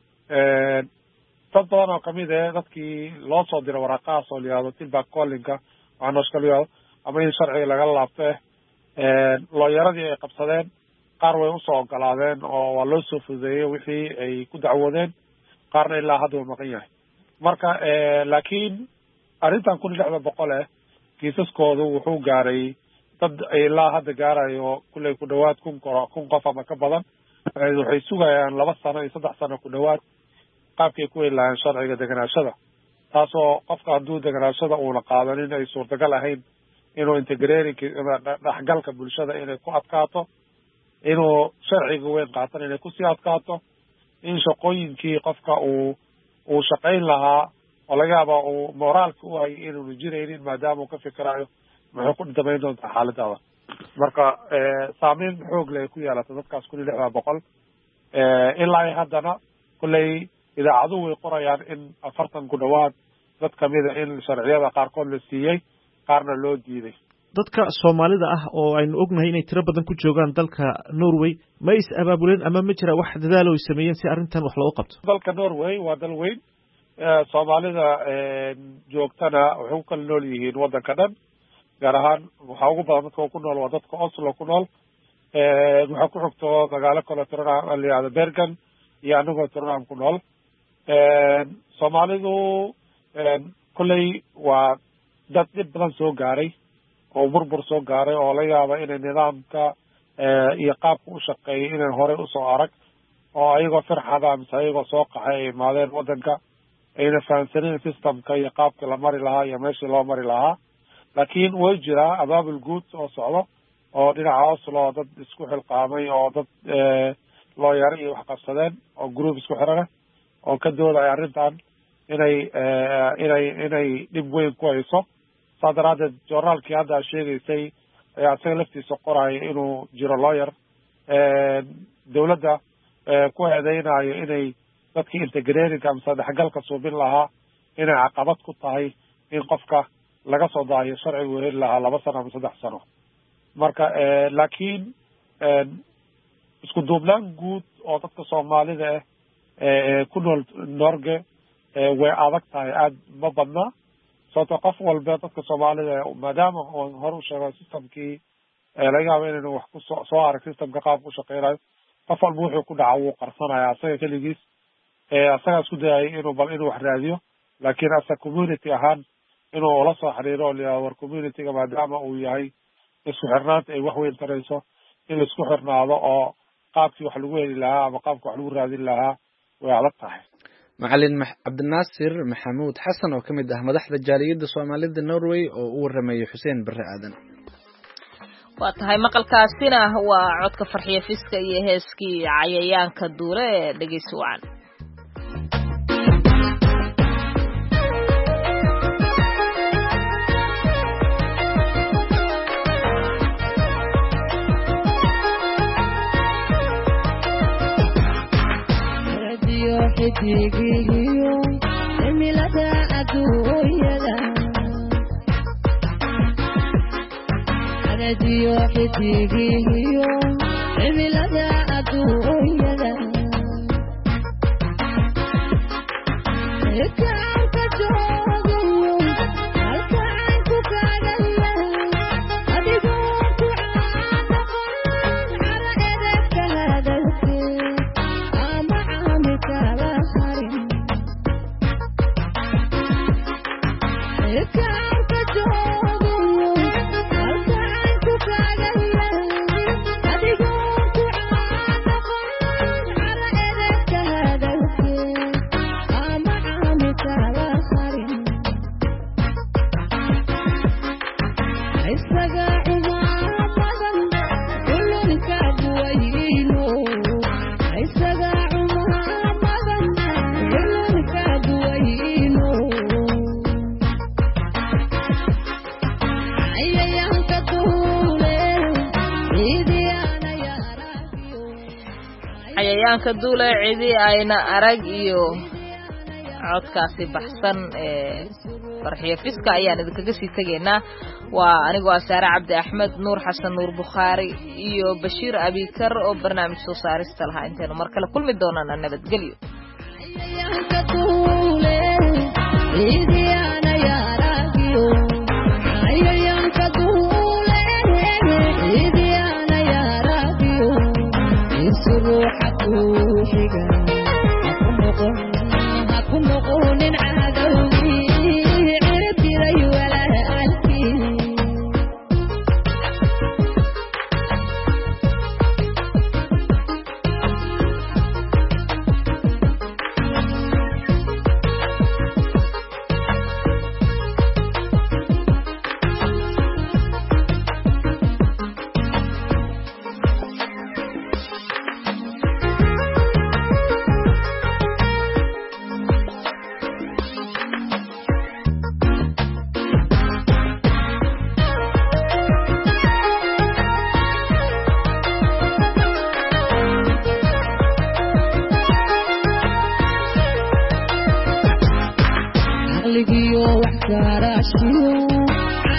dad badan oo kamid ah dadkii loo soo diray waraaqahaas oo liyaado feedback calling-ka waxaa nooshkaliyo ama in sharciga laga laabto looyaradii ay qabsadeen qaar way usoo ogolaadeen oo waa loo soo fududeeyey wixii ay ku dacwoodeen qaarna ilaa hadda uu maqan yahay marka laakiin arrintan 1600 kiisaskoodu wuxuu gaaray dad ilaa hadda gaarayo kulley ku dhawaad 1000 qof ama ka badan waxay sugayaan 2 sano iyo 3 sano ku dhawaad qaabkay ku helayaan sharciga deganaashada taasoo qofka hadduu deganaashada uuna qaadanin ay suurtagal ahayn inuu integrating dhaxgalka bulshada inay ku adkaato inuu sharciga weyn qaatan inay kusii adkaato in shaqooyinkii qofka uu shaqayn lahaa oo laga yaaba uu moraalka u hayay inuunu jiraynin maadaama uu ka fikirayo muxuu ku damayn doontaa xaaladaada marka saameyn xoog leh ku yeelata dadkaas 1600 ilaa haddana kulley idaacaduhu way qorayaan in 40 ku dhawaad dad kamida in sharciyada qaarkood la siiyey qaarna loo diiday. dadka Soomaalida ah oo aynu ognahay inay tiro badan ku joogaan dalka Norway ma is abaabuleen ama ma jira wax dadaal oo ay sameeyeen si arrintan wax looga qabto. dalka Norway waa dal weyn Soomaalida joogtana waxay ku kala nool yihiin wadanka dhan gaar ahaan waxa ugu badan dadka ku nool waa dadka Oslo ku nool waxa ku xigto magaalo kale Trondheim la yiraahdo Bergen iyo anagoo Trondheim ku nool Soomaalidu kulley waa dad dib badan soo gaaray oo burbur soo gaaray oo la yaabo inay nidaamka iyo qaabka u shaqeeyay inay hore u soo arag oo ayagoo farxada ama ayagoo soo qaxay ay maadeen wadanka ayna fahansaneen systemka iyo qaabka la mari lahaa iyo meeshii loo mari lahaa laakiin way jiraa abaabul guud oo socdo oo dhinaca Oslo dad isku xilqaamay oo dad loo yar iyo wax qabsadeen oo group isku xiran oo ka doodaya arrintan inay dib weyn ku hayso sadaraadeed joornaalkii hadda sheegaysay ayaa isaga laftiisa qoraya inuu jiro lawyer dawladda ku eedeynayo inay dadkii integrating ama sadexgalka suubin lahaa inay caqabad ku tahay in qofka laga soo daayo sharcigu heli lahaa 2 sano ama 3 sano marka laakiin isku duubnaan guud oo dadka Soomaalida ku nool Norge way adag tahay aad ma badna sababtoo qof walba dadka Soomaalida maadaama oo hor u sheego systemkii laga yaabo inuu wax ku soo arag systemka qaabka u shaqeeyo qof walba wuxuu ku dhaco uu qarsanayaa asaga kaligiis asaga isku dayay inuu wax raadiyo laakiin asa community ahaan inuu la soo xiriiro war community-ga maadaama uu yahay isku xirnaanta ay wax weyn tarayso in la isku xirnaado oo qaabkii wax lagu heli lahaa ama qaabka wax lagu raadin lahaa way adag tahay macallin Cabdinaasir Maxamuud Xasan oo kamid ah madaxda jaaliyadda Soomaalida Norway oo uu waramayay Xuseen Barre Aadan waa tahay maqalkaasina waa codka farxiye fiska iyo heeskii cayayaanka duule ee dhageysi wacan xidigiyo cimilada adduunyada radio xidigiyo cimilada adduunyada ka joogayo halkaan ku kaagaya adigoo ku caadaqon cara edebka hadalkee ama caamikala harin ka joogayo halkaan ku kaagaya adigoo ku caadaqon cara edebka hadalkee ama caamikala harin isaga cumaamadan kulunka duwayno isaga cumaamadan kulunka duwayno cayayaanka duule cayayaanka duule cidi ayna arag iyo codkaasi baxsan ee farxiye fiska ayaan idinkaga sii tegaynaa waa anigoo Saare Cabdi Axmed Nuur Xasan Nuur Bukhari iyo Bashiir Abikar oo barnaamij soo saarista lahaa intaanu mar kale kulmi doonana nabadgelyo cayayaanka duule cidi ayna yaragiyo cayayaanka duule cidi ayna yaragiyo isuruuxa ku xiga haku noqonin cadowgii ciribtiray walaalkii caqligiyo wax gaarashiyo